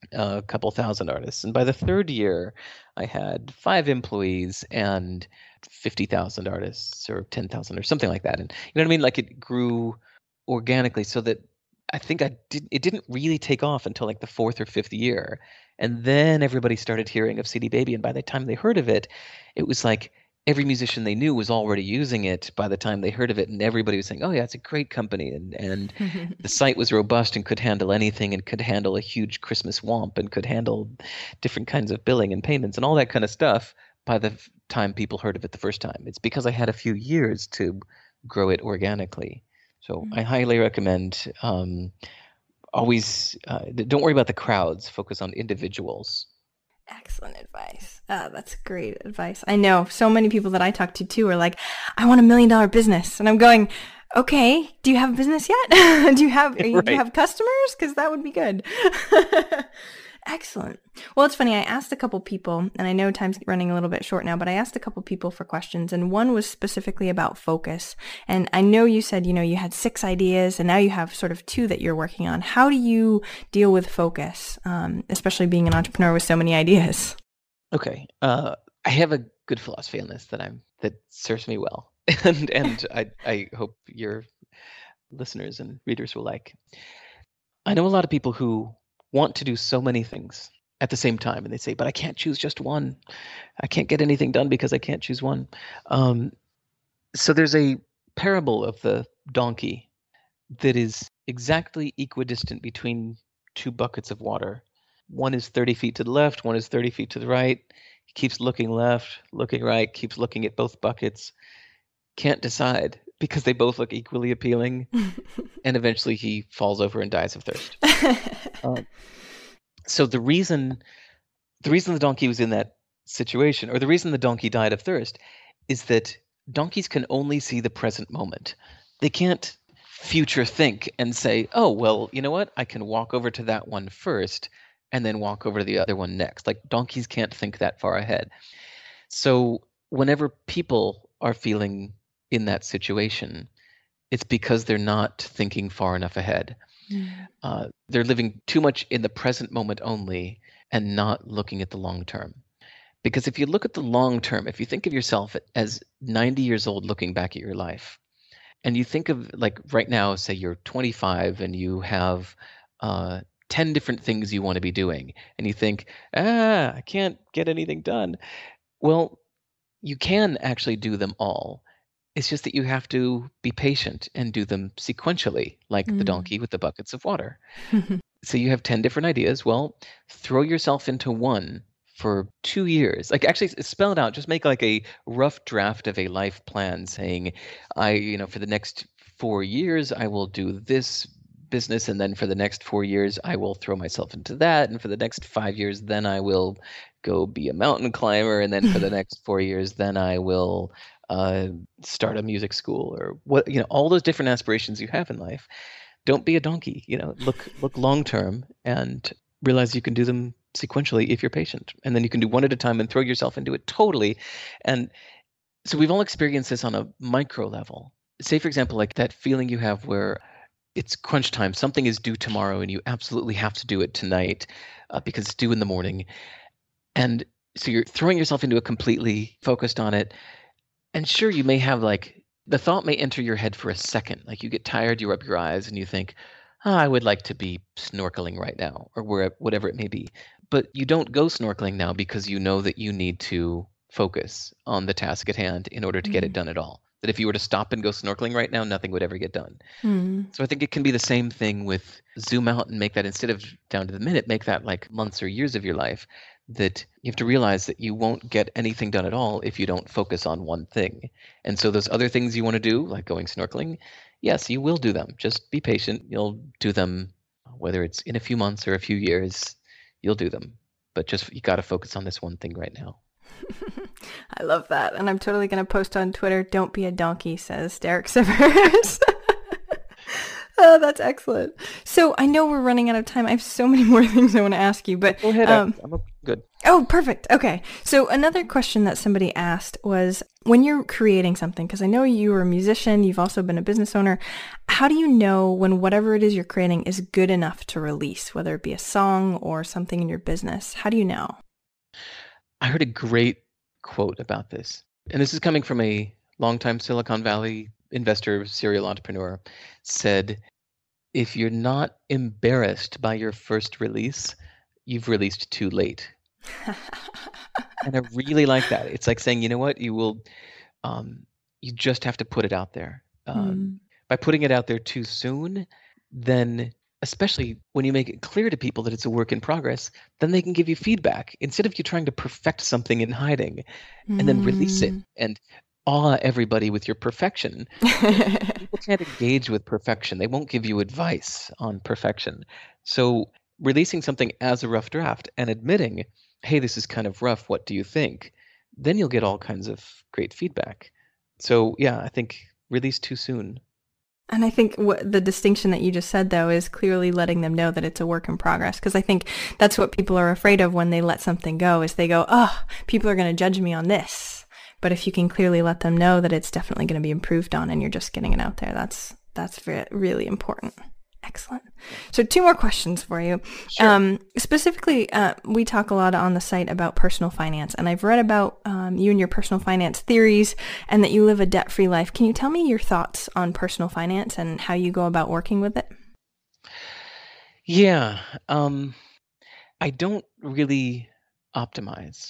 a couple thousand artists. And by the third year, I had 5 employees and 50,000 artists or 10,000 or something like that. And you know what I mean? Like it grew organically so that I think it didn't really take off until like the 4th or 5th year. And then everybody started hearing of CD Baby. And by the time they heard of it, it was like every musician they knew was already using it by the time they heard of it. And everybody was saying, oh, yeah, it's a great company. And the site was robust and could handle anything and could handle a huge Christmas womp and could handle different kinds of billing and payments and all that kind of stuff by the time people heard of it the first time. It's because I had a few years to grow it organically. So I highly recommend always don't worry about the crowds. Focus on individuals. Excellent advice. That's great advice. I know so many people that I talk to too are like, I want $1 million business. And I'm going, okay, do you have a business yet? do you have customers? Because that would be good. Excellent. Well, it's funny. I asked a couple people, and I know time's running a little bit short now, but I asked a couple people for questions, and one was specifically about focus. And I know you said, you had 6 ideas, and now you have sort of 2 that you're working on. How do you deal with focus, especially being an entrepreneur with so many ideas? Okay. I have a good philosophy on this that serves me well, and I hope your listeners and readers will like. I know a lot of people who want to do so many things at the same time, and they say, but I can't choose just one. I can't get anything done because I can't choose one. So there's a parable of the donkey that is exactly equidistant between 2 buckets of water. One is 30 feet to the left, one is 30 feet to the right. He keeps looking left, looking right, keeps looking at both buckets. Can't decide because they both look equally appealing. And eventually he falls over and dies of thirst. So the reason the donkey was in that situation, or the reason the donkey died of thirst, is that donkeys can only see the present moment. They can't future think and say, oh, well, you know what? I can walk over to that one first and then walk over to the other one next. Like donkeys can't think that far ahead. So whenever people are feeling in that situation, it's because they're not thinking far enough ahead. They're living too much in the present moment only and not looking at the long term. Because if you look at the long term, if you think of yourself as 90 years old looking back at your life, and you think of like right now, say you're 25 and you have 10 different things you want to be doing, and you think, I can't get anything done. Well, you can actually do them all. It's just that you have to be patient and do them sequentially, like the donkey with the buckets of water. So you have 10 different ideas. Well, throw yourself into one for 2 years. Like actually spell it out. Just make like a rough draft of a life plan saying, for the next 4 years, I will do this business. And then for the next 4 years, I will throw myself into that. And for the next 5 years, then I will go be a mountain climber. And then for the next 4 years, then I will start a music school, or what, all those different aspirations you have in life. Don't be a donkey, look long term and realize you can do them sequentially if you're patient. And then you can do one at a time and throw yourself into it totally. And so we've all experienced this on a micro level. Say, for example, like that feeling you have where it's crunch time, something is due tomorrow and you absolutely have to do it tonight because it's due in the morning. And so you're throwing yourself into it completely, focused on it. And sure, you may have like, the thought may enter your head for a second. Like you get tired, you rub your eyes and you think, I would like to be snorkeling right now, or whatever it may be. But you don't go snorkeling now because you know that you need to focus on the task at hand in order to get it done at all. That if you were to stop and go snorkeling right now, nothing would ever get done. So I think it can be the same thing with zoom out and make that, instead of down to the minute, make that like months or years of your life. That you have to realize that you won't get anything done at all if you don't focus on one thing. And so those other things you want to do, like going snorkeling, yes, you will do them. Just be patient. You'll do them, whether it's in a few months or a few years, you'll do them. But just, you got to focus on this one thing right now. I love that. And I'm totally going to post on Twitter, don't be a donkey, says Derek Sivers. Oh, that's excellent. So I know we're running out of time. I have so many more things I want to ask you, but go ahead. I'm good. Oh, perfect. Okay. So another question that somebody asked was when you're creating something, because I know you are a musician, you've also been a business owner, how do you know when whatever it is you're creating is good enough to release, whether it be a song or something in your business? How do you know? I heard a great quote about this. And this is coming from a longtime Silicon Valley investor, serial entrepreneur, said, if you're not embarrassed by your first release, you've released too late. And I really like that. It's like saying, you know what, you just have to put it out there. By putting it out there too soon, then especially when you make it clear to people that it's a work in progress, then they can give you feedback instead of you trying to perfect something in hiding and then release it and awe everybody with your perfection. People can't engage with perfection. They won't give you advice on perfection. So releasing something as a rough draft and admitting, hey, this is kind of rough, what do you think? Then you'll get all kinds of great feedback. So yeah, I think release too soon. And I think what the distinction that you just said, though, is clearly letting them know that it's a work in progress. Because I think that's what people are afraid of when they let something go, is they go, oh, people are going to judge me on this. But if you can clearly let them know that it's definitely going to be improved on and you're just getting it out there, that's really important. Excellent. So 2 more questions for you. Sure. Specifically, we talk a lot on the site about personal finance, and I've read about you and your personal finance theories and that you live a debt-free life. Can you tell me your thoughts on personal finance and how you go about working with it? Yeah. I don't really optimize.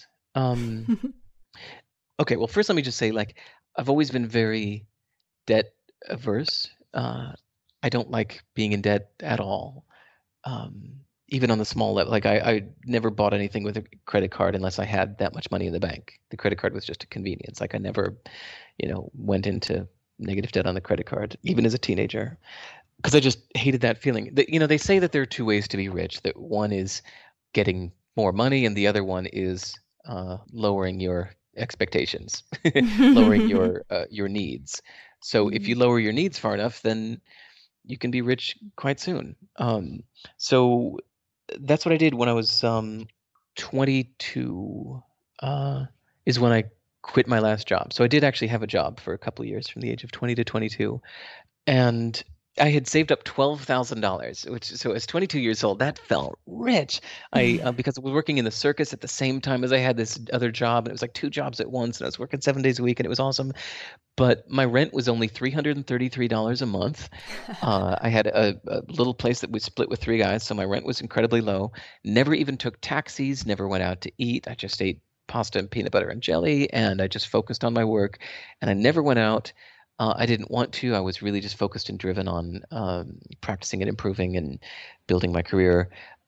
Okay, well, first let me just say, like, I've always been very debt averse. I don't like being in debt at all, even on the small level. Like I never bought anything with a credit card unless I had that much money in the bank. The credit card was just a convenience. Like I never, went into negative debt on the credit card, even as a teenager, because I just hated that feeling. They say that there are 2 ways to be rich. That one is getting more money, and the other one is lowering your expectations, lowering your needs. So if you lower your needs far enough, then you can be rich quite soon. So that's what I did when I was 22. Is when I quit my last job. So I did actually have a job for a couple of years from the age of 20 to 22, and I had saved up $12,000, so as 22 years old, that felt rich. Because I was working in the circus at the same time as I had this other job, and it was like 2 jobs at once, and I was working 7 days a week, and it was awesome. But my rent was only $333 a month. I had a little place that we split with 3 guys, so my rent was incredibly low. Never even took taxis, never went out to eat. I just ate pasta and peanut butter and jelly, and I just focused on my work, and I never went out. I didn't want to. I was really just focused and driven on practicing and improving and building my career.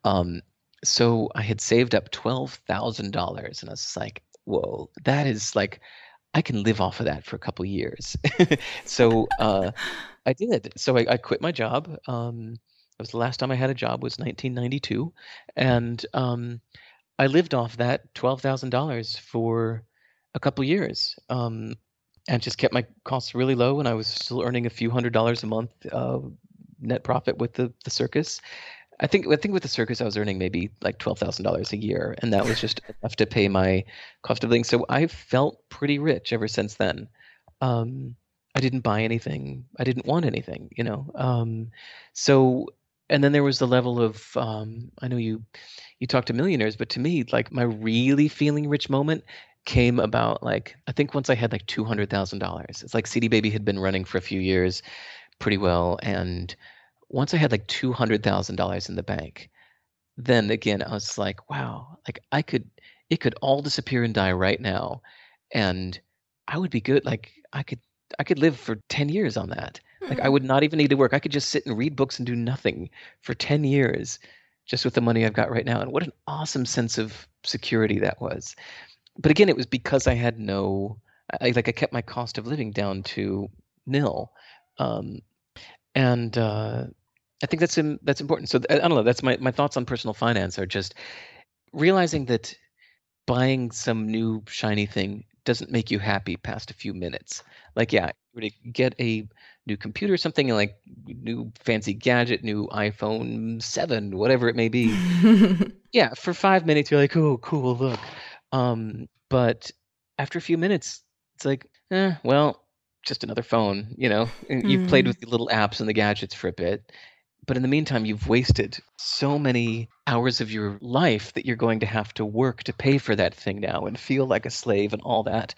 So I had saved up $12,000, and I was like, whoa, that is like, I can live off of that for a couple of years. So I did. So I quit my job. That was the last time I had a job, was 1992. And I lived off that $12,000 for a couple of years. And just kept my costs really low, and I was still earning a few $100s a month net profit with the circus. I think with the circus I was earning maybe like $12,000 a year, and that was just enough to pay my cost of living. So I've felt pretty rich ever since then. I didn't buy anything. I didn't want anything, So, and then there was the level of I know you talk to millionaires, but to me, like my really feeling rich moment came about, like, I think once I had like $200,000. It's like CD Baby had been running for a few years pretty well, and once I had like $200,000 in the bank, then again I was like, wow, like it could all disappear and die right now, and I would be good. Like I could live for 10 years on that. Like I would not even need to work. I could just sit and read books and do nothing for 10 years just with the money I've got right now. And what an awesome sense of security that was. But again, it was because I had I kept my cost of living down to nil. And I think that's important. So I don't know, that's my thoughts on personal finance are just realizing that buying some new shiny thing doesn't make you happy past a few minutes. Like, yeah, were to get a new computer or something, like new fancy gadget, new iPhone 7, whatever it may be, yeah, for 5 minutes you're like, oh, cool, look. But after a few minutes, it's like, well, just another phone, and you've played with the little apps and the gadgets for a bit. But in the meantime, you've wasted so many hours of your life that you're going to have to work to pay for that thing now and feel like a slave and all that,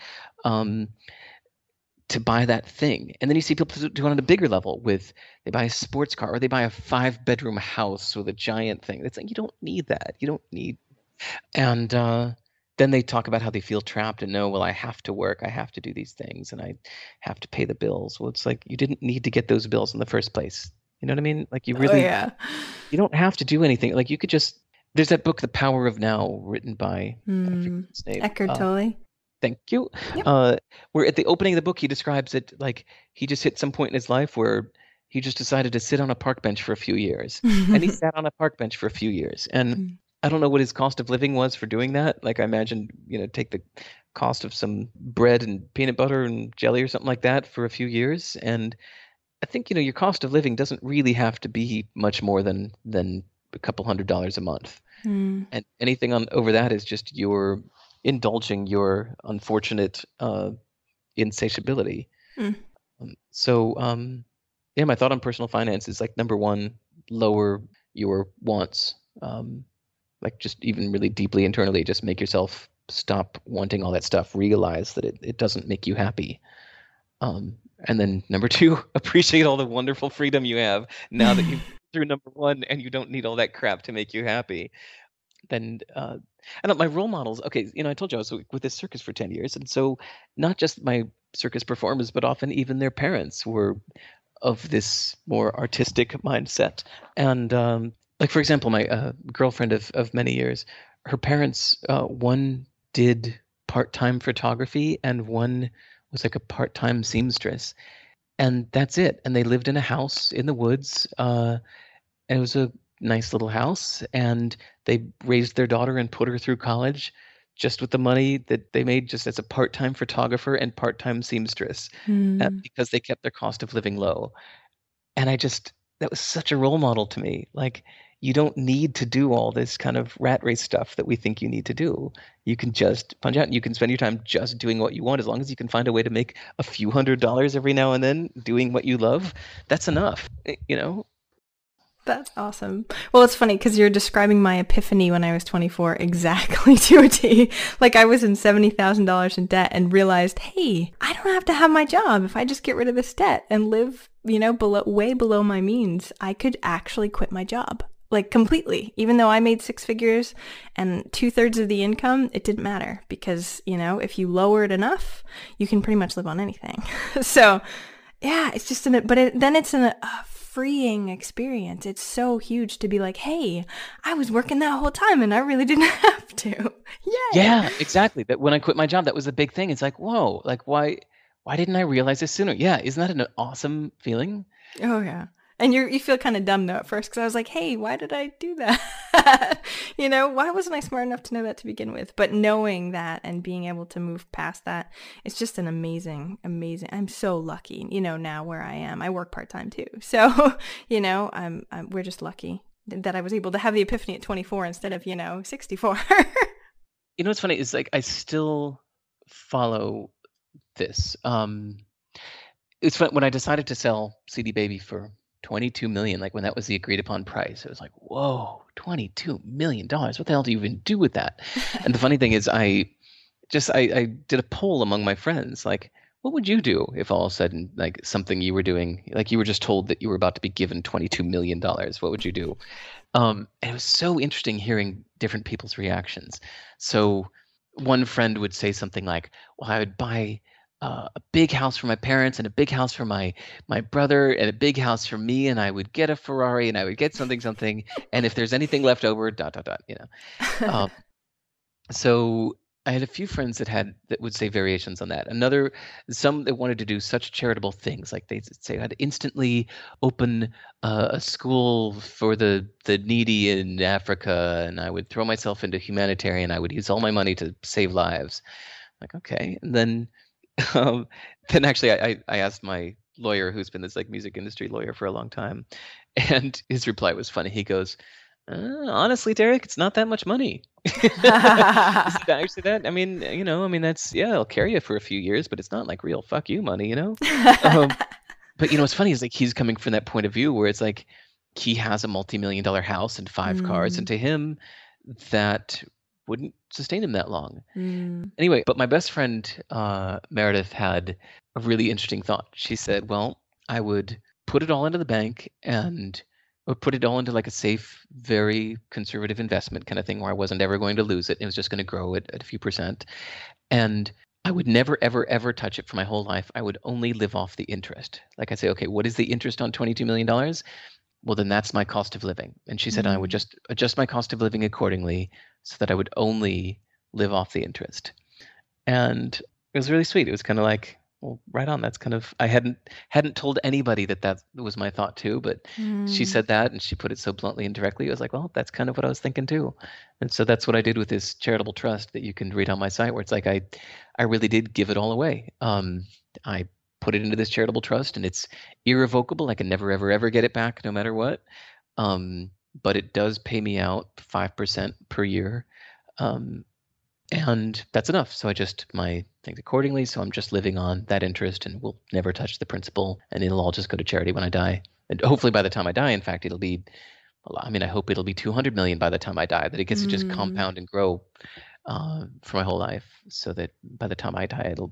to buy that thing. And then you see people do it on a bigger level they buy a sports car or they buy a 5-bedroom house with a giant thing. It's like, you don't need that. You don't need. And then they talk about how they feel trapped and know, well, I have to work, I have to do these things, and I have to pay the bills. Well, it's like, you didn't need to get those bills in the first place. You know what I mean? Like, you really, you don't have to do anything. Like, you could just, there's that book, The Power of Now, written by I forget his name. Eckhart Tolle. Thank you. Yep. Where at the opening of the book, he describes it like he just hit some point in his life where he just decided to sit on a park bench for a few years. And he sat on a park bench for a few years. And I don't know what his cost of living was for doing that. Like, I imagine, take the cost of some bread and peanut butter and jelly or something like that for a few years. And I think, your cost of living doesn't really have to be much more than a couple $100 a month. And anything over that is just you're indulging your unfortunate insatiability. So my thought on personal finance is, like, number one, lower your wants. Like, just even really deeply internally, just make yourself stop wanting all that stuff. Realize that it doesn't make you happy. And then number two, appreciate all the wonderful freedom you have now that you've through number one and you don't need all that crap to make you happy. Then I don't know, my role models. Okay, I told you I was with this circus for 10 years. And so not just my circus performers, but often even their parents were of this more artistic mindset. And like, for example, my girlfriend of many years, her parents, one did part-time photography and one was like a part-time seamstress. And that's it. And they lived in a house in the woods. And it was a nice little house. And they raised their daughter and put her through college just with the money that they made just as a part-time photographer and part-time seamstress, because they kept their cost of living low. And that was such a role model to me. Like, you don't need to do all this kind of rat race stuff that we think you need to do. You can just punch out and you can spend your time just doing what you want. As long as you can find a way to make a few $100s every now and then doing what you love, that's enough, That's awesome. Well, it's funny because you're describing my epiphany when I was 24 exactly to a T. Like, I was in $70,000 in debt and realized, hey, I don't have to have my job. If I just get rid of this debt and live, way below my means, I could actually quit my job. Like, completely. Even though I made 6 figures and 2/3 of the income, it didn't matter because, if you lower it enough, you can pretty much live on anything. So, yeah, it's just then it's a freeing experience. It's so huge to be like, hey, I was working that whole time and I really didn't have to. Yay. Yeah, exactly. That when I quit my job, that was a big thing. It's like, whoa, like, why didn't I realize this sooner? Yeah, isn't that an awesome feeling? Oh, yeah. And you feel kind of dumb though at first because I was like, hey, why did I do that? Why wasn't I smart enough to know that to begin with? But knowing that and being able to move past that, it's just an amazing, I'm so lucky, now where I am. I work part-time too. So, we're just lucky that I was able to have the epiphany at 24 instead of, 64. What's funny is, like, I still follow this. It's fun when I decided to sell CD Baby for $22 million, like when that was the agreed upon price, it was like, whoa, $22 million. What the hell do you even do with that? And the funny thing is, I did a poll among my friends, like, what would you do if all of a sudden, like, something you were doing, like, you were just told that you were about to be given $22 million? What would you do? And it was so interesting hearing different people's reactions. So one friend would say something like, well, I would buy a big house for my parents and a big house for my brother and a big house for me, and I would get a Ferrari and I would get something, and if there's anything left over, ... So I had a few friends that would say variations on that. Some that wanted to do such charitable things, like they say I'd instantly open a school for the needy in Africa, and I would throw myself into humanitarian. I would use all my money to save lives. Like, okay, and then um, then actually I asked my lawyer, who's been this like music industry lawyer for a long time, and his reply was funny. He goes, honestly, Derek, it's not that much money. Is it actually that? I mean, that's, yeah, it'll carry you for a few years, but it's not like real fuck you money, Um, but what's funny is like he's coming from that point of view where it's like he has a multi-million-dollar house and 5 cars, and to him, that wouldn't sustain him that long. Anyway, but my best friend Meredith had a really interesting thought. She said, "Well, I would put it all into the bank and or put it all into like a safe, very conservative investment kind of thing where I wasn't ever going to lose it. It was just going to grow at a few percent. And I would never, ever, ever touch it for my whole life. I would only live off the interest. Like I say, okay, what is the interest on $22 million? Well, then that's my cost of living." And she said I would just adjust my cost of living accordingly so that I would only live off the interest. And it was really sweet. It was kind of like, well, right on. That's kind of, I hadn't told anybody that was my thought too, but she said that and she put it so bluntly and directly. I was like, well, that's kind of what I was thinking too. And so that's what I did with this charitable trust that you can read on my site, where it's like I really did give it all away. I put it into this charitable trust and it's irrevocable. I can never, ever, ever get it back no matter what. But it does pay me out 5% per year. And that's enough. So I just my things accordingly. So I'm just living on that interest and will never touch the principal, and it'll all just go to charity when I die. And hopefully by the time I die, in fact, it'll be, I hope it'll be 200 million by the time I die, that it gets to just compound and grow for my whole life, so that by the time I die, it'll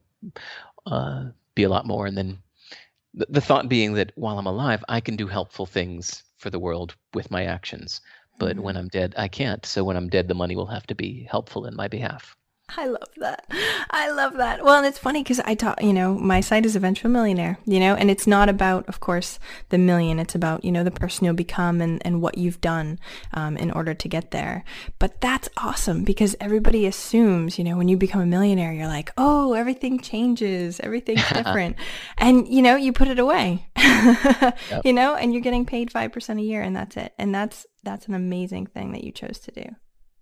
be a lot more. And then the thought being that while I'm alive, I can do helpful things for the world with my actions. But when I'm dead, I can't. So when I'm dead, the money will have to be helpful in my behalf. I love that. I love that. Well, and it's funny because I taught, my site is Eventual Millionaire, and it's not about, of course, the million. It's about, the person you'll become and what you've done in order to get there. But that's awesome because everybody assumes, when you become a millionaire, you're like, oh, everything changes, everything's different. And, you put it away, yep. And you're getting paid 5% a year and that's it. And that's an amazing thing that you chose to do.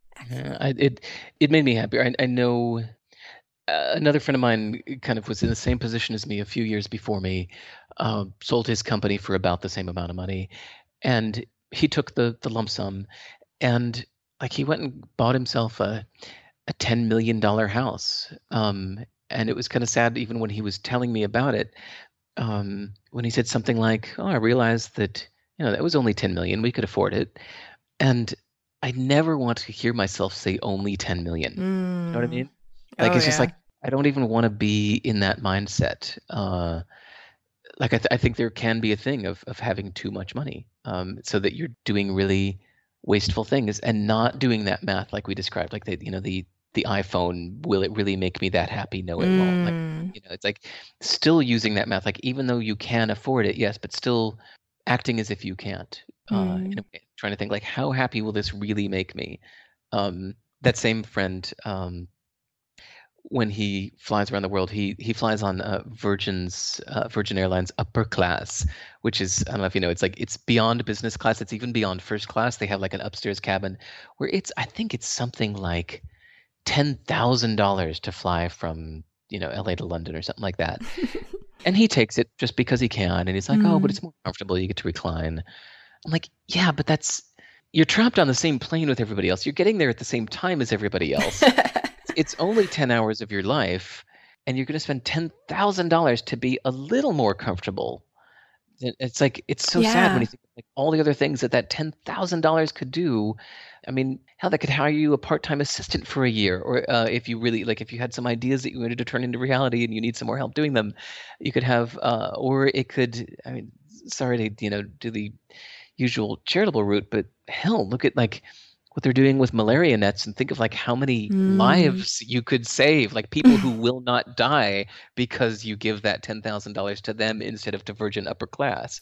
It made me happier. I know another friend of mine kind of was in the same position as me a few years before me, sold his company for about the same amount of money, and he took the lump sum, and like he went and bought himself a $10 million house, and it was kind of sad even when he was telling me about it, when he said something like, "Oh, I realized that that was only 10 million. We could afford it," and I never want to hear myself say only 10 million. You know what I mean? Like, it's just like, I don't even want to be in that mindset. Like, I think there can be a thing of having too much money, so that you're doing really wasteful things and not doing that math like we described, like the iPhone, will it really make me that happy? No, it won't. Like, it's like still using that math, like even though you can afford it, yes, but still acting as if you can't. In a way, trying to think like, how happy will this really make me? That same friend, when he flies around the world, he flies on Virgin Airlines upper class, which is, I don't know if you know, it's beyond business class. It's even beyond first class. They have like an upstairs cabin where I think it's something like $10,000 to fly from LA to London or something like that. And he takes it just because he can, and he's like, oh, but it's more comfortable. You get to recline. I'm like, yeah, but you're trapped on the same plane with everybody else. You're getting there at the same time as everybody else. It's only 10 hours of your life, and you're going to spend $10,000 to be a little more comfortable. It's like, it's so sad when you think of like all the other things that $10,000 could do. I mean, hell, that could hire you a part-time assistant for a year, or if you really if you had some ideas that you wanted to turn into reality and you need some more help doing them, you could have, or it could. I mean, sorry to do the usual charitable route, but hell, look at like what they're doing with malaria nets, and think of like how many lives you could save, like people who will not die because you give that $10,000 to them instead of to Virgin upper class.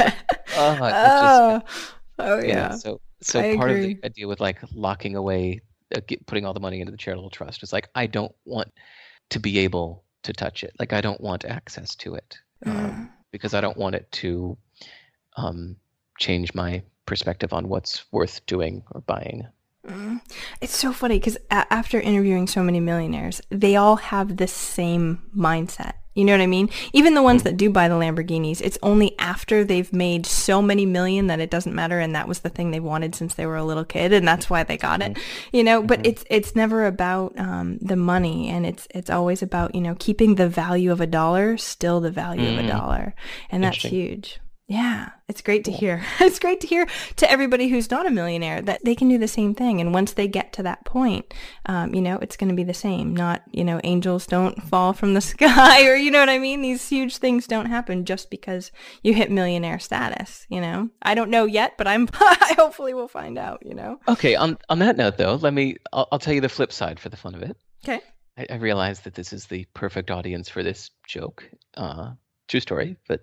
Yeah. So part of the idea with like locking away, putting all the money into the charitable trust is like, I don't want to be able to touch it. Like I don't want access to it, because I don't want it to change my perspective on what's worth doing or buying. Mm. It's so funny because after interviewing so many millionaires, they all have the same mindset. You know what I mean? Even the ones that do buy the Lamborghinis, it's only after they've made so many million that it doesn't matter, and that was the thing they wanted since they were a little kid, and that's why they got it. You know, but it's never about the money, and it's always about, you know, keeping the value of a dollar still the value of a dollar, and that's huge. Yeah, it's great to hear. It's great to hear to everybody who's not a millionaire that they can do the same thing. And once they get to that point, you know, it's going to be the same. Not, you know, angels don't fall from the sky, or, you know what I mean? These huge things don't happen just because you hit millionaire status, you know? I don't know yet, but I hopefully will find out, you know? Okay, on that note, though, I'll tell you the flip side for the fun of it. Okay. I realize that this is the perfect audience for this joke. True story, but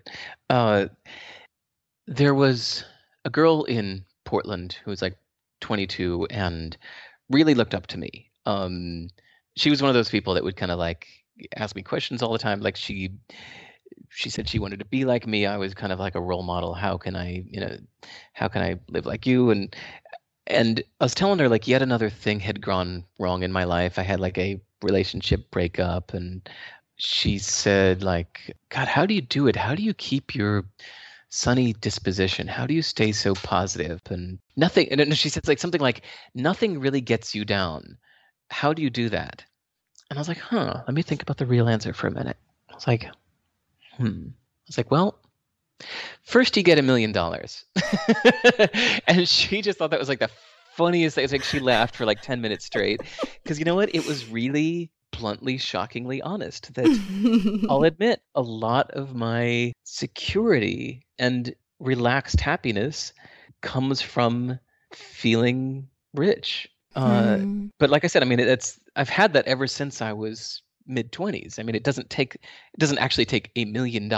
there was a girl in Portland who was like 22 and really looked up to me. She was one of those people that would kind of like ask me questions all the time. Like she said she wanted to be like me. I was kind of like a role model. How can I live like you? And I was telling her like yet another thing had gone wrong in my life. I had like a relationship breakup, and she said like, God, how do you do it? How do you keep your sunny disposition? How do you stay so positive? And nothing, and she said like something like, nothing really gets you down. How do you do that? And I was like, let me think about the real answer for a minute. I was like, well, first you get $1 million. And she just thought that was like the funniest thing. It's like she laughed for like 10 minutes straight. Because you know what? It was really bluntly, shockingly honest that I'll admit a lot of my security and relaxed happiness comes from feeling rich. But like I said, I mean, I've had that ever since I was mid-20s. I mean, it doesn't actually take $1 million.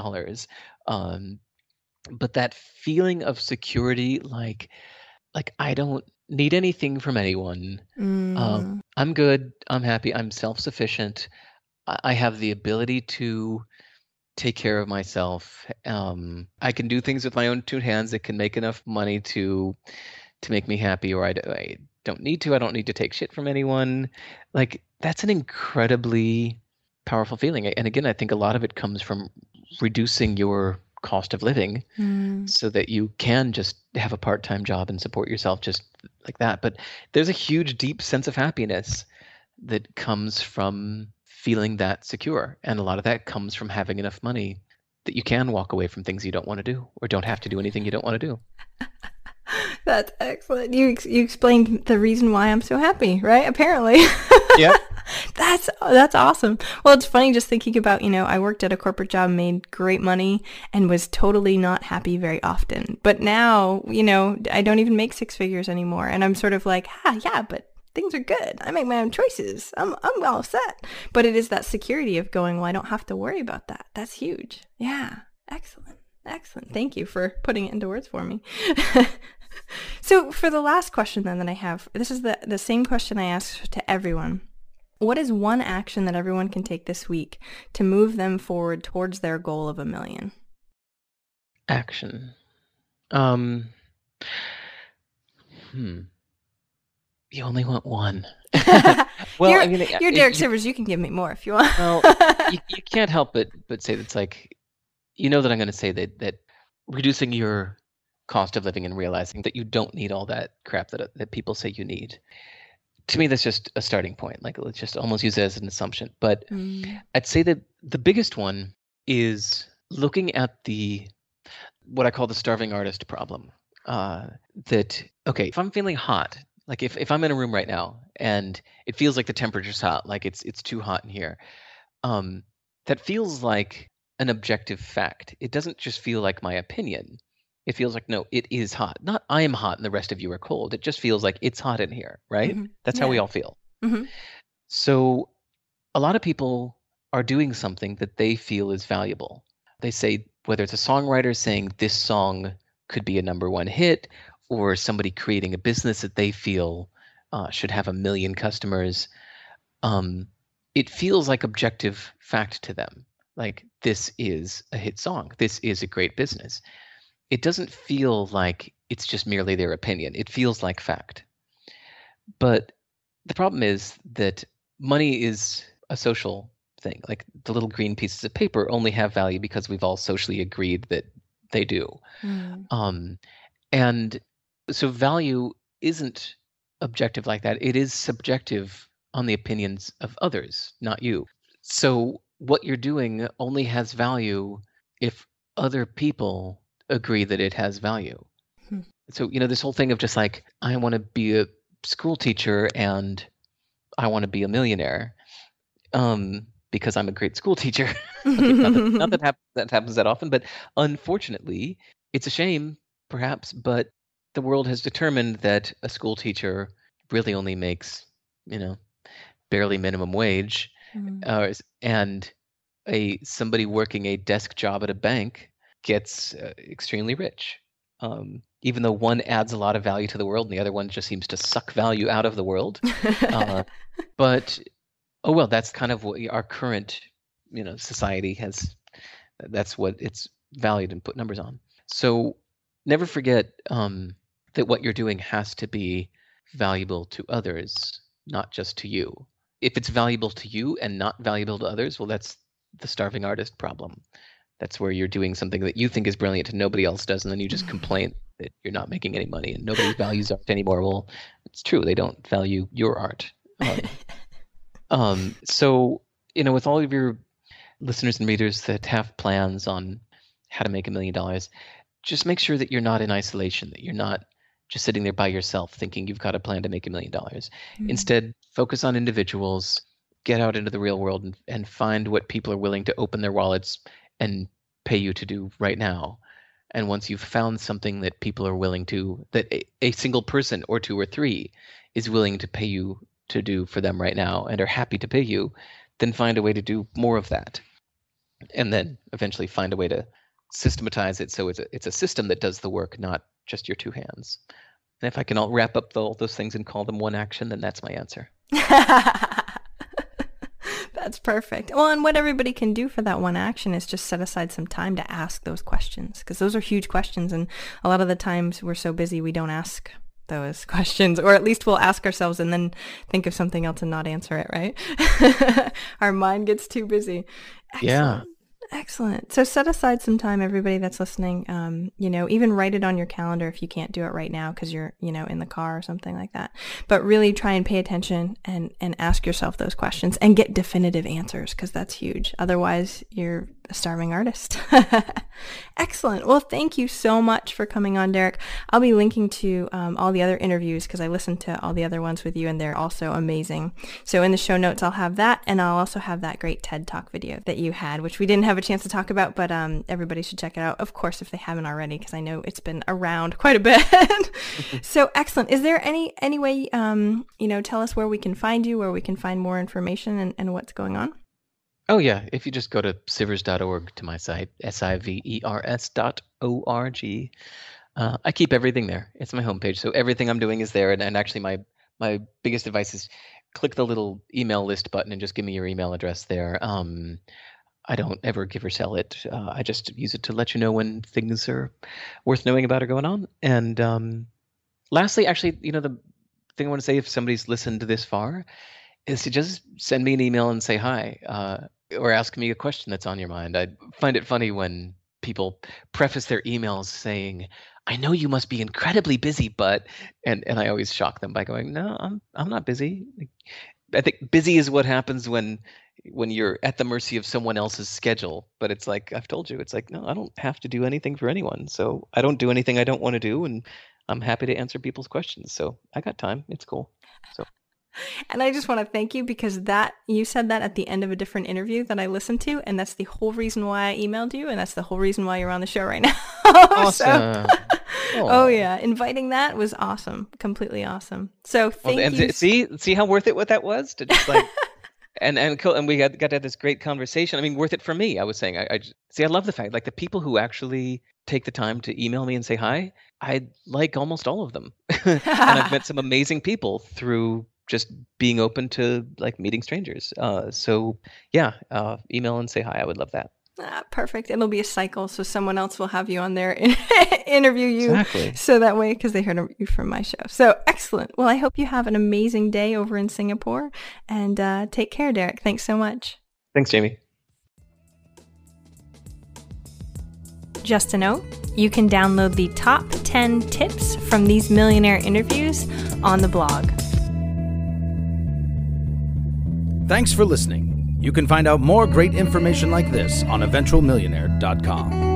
But that feeling of security, like I don't need anything from anyone. I'm good. I'm happy. I'm self-sufficient. I have the ability to take care of myself. I can do things with my own two hands that can make enough money to make me happy, or I don't need to. I don't need to take shit from anyone. Like, that's an incredibly powerful feeling. And again, I think a lot of it comes from reducing your cost of living so that you can just have a part-time job and support yourself just like that. But there's a huge, deep sense of happiness that comes from feeling that secure. And a lot of that comes from having enough money that you can walk away from things you don't want to do, or don't have to do anything you don't want to do. That's excellent. You explained the reason why I'm so happy, right? Apparently. Yeah. That's awesome. Well, it's funny just thinking about, you know, I worked at a corporate job, made great money, and was totally not happy very often. But now, you know, I don't even make six figures anymore. And I'm sort of like, yeah, but things are good. I make my own choices. I'm all set. But it is that security of going, well, I don't have to worry about that. That's huge. Yeah. Excellent. Thank you for putting it into words for me. So for the last question then that I have, this is the same question I ask to everyone. What is one action that everyone can take this week to move them forward towards their goal of $1 million? Action. You only want one. Well, you're Derek Sivers. You can give me more if you want. Well, you can't help but say that's like, you know that I'm going to say that reducing your cost of living and realizing that you don't need all that crap that people say you need. To me, that's just a starting point. Like, let's just almost use it as an assumption. But I'd say that the biggest one is looking at what I call the starving artist problem. If I'm feeling hot, like if I'm in a room right now and it feels like the temperature's hot, like it's too hot in here, that feels like an objective fact. It doesn't just feel like my opinion. It feels like, no, it is hot. Not I am hot and the rest of you are cold. It just feels like it's hot in here, right? Mm-hmm. That's how we all feel. Mm-hmm. So a lot of people are doing something that they feel is valuable. They say, whether it's a songwriter saying this song could be a #1 hit, or somebody creating a business that they feel should have 1 million customers, it feels like objective fact to them. Like, this is a hit song. This is a great business. It doesn't feel like it's just merely their opinion. It feels like fact. But the problem is that money is a social thing. Like the little green pieces of paper only have value because we've all socially agreed that they do. Mm. And so value isn't objective like that. It is subjective on the opinions of others, not you. So what you're doing only has value if other people agree that it has value. Hmm. So, this whole thing of just like, I want to be a school teacher and I want to be a millionaire because I'm a great school teacher. Okay, not that happens that often, but unfortunately, it's a shame, perhaps, but the world has determined that a school teacher really only makes, barely minimum wage, Mm. and somebody working a desk job at a bank gets extremely rich. Even though one adds a lot of value to the world and the other one just seems to suck value out of the world. But oh well, that's kind of what our current, society has. That's what it's valued and put numbers on. So never forget that what you're doing has to be valuable to others, not just to you. If it's valuable to you and not valuable to others, well, that's the starving artist problem. That's where you're doing something that you think is brilliant and nobody else does, and then you just complain that you're not making any money and nobody values art anymore. Well, it's true. They don't value your art. So, with all of your listeners and readers that have plans on how to make $1 million, just make sure that you're not in isolation, that you're not just sitting there by yourself thinking you've got a plan to make $1 million. Instead, focus on individuals, get out into the real world and find what people are willing to open their wallets and pay you to do right now. And once you've found something that people are willing to, that a single person or two or three is willing to pay you to do for them right now and are happy to pay you, then find a way to do more of that. And then eventually find a way to systematize it so it's a system that does the work, not just your two hands. And if I can all wrap up all those things and call them one action, then that's my answer. That's perfect. Well, and what everybody can do for that one action is just set aside some time to ask those questions, because those are huge questions. And a lot of the times we're so busy, we don't ask those questions, or at least we'll ask ourselves and then think of something else and not answer it, right? Our mind gets too busy. Excellent. Yeah. Excellent. So set aside some time, everybody that's listening, even write it on your calendar if you can't do it right now because you're, in the car or something like that. But really try and pay attention and ask yourself those questions and get definitive answers, because that's huge. Otherwise, you're a starving artist. Excellent. Well, thank you so much for coming on, Derek. I'll be linking to all the other interviews because I listened to all the other ones with you and they're also amazing. So in the show notes, I'll have that, and I'll also have that great TED Talk video that you had, which we didn't have a chance to talk about, but everybody should check it out, of course, if they haven't already, because I know it's been around quite a bit. So excellent. Is there any way, tell us where we can find you, where we can find more information and what's going on? Oh, yeah. If you just go to sivers.org to my site, sivers.org, I keep everything there. It's my homepage. So everything I'm doing is there. And actually, my biggest advice is click the little email list button and just give me your email address there. I don't ever give or sell it. I just use it to let you know when things are worth knowing about or going on. And lastly, actually, the thing I want to say, if somebody's listened to this far, is to just send me an email and say hi, or ask me a question that's on your mind. I find it funny when people preface their emails saying, "I know you must be incredibly busy, but," and I always shock them by going, "No, I'm not busy." I think busy is what happens when you're at the mercy of someone else's schedule. But it's like, I've told you, it's like, no, I don't have to do anything for anyone. So I don't do anything I don't want to do, and I'm happy to answer people's questions. So I got time. It's cool. So. And I just want to thank you, because you said that at the end of a different interview that I listened to, and that's the whole reason why I emailed you, and that's the whole reason why you're on the show right now. Awesome. Oh yeah, inviting that was awesome, completely awesome. So thank you. See how worth it what that was to just like, and we got to have this great conversation. I mean, worth it for me. I was saying, I love the fact, like, the people who actually take the time to email me and say hi, I like almost all of them, and I've met some amazing people through just being open to like meeting strangers. So yeah, email and say hi. I would love that. Perfect. It'll be a cycle, so someone else will have you on there and interview you. Exactly. So that way, because they heard you from my show. So excellent. Well, I hope you have an amazing day over in Singapore, and take care, Derek. Thanks so much. Thanks, Jamie. Just a note, you can download the top 10 tips from these millionaire interviews on the blog. Thanks for listening. You can find out more great information like this on eventualmillionaire.com.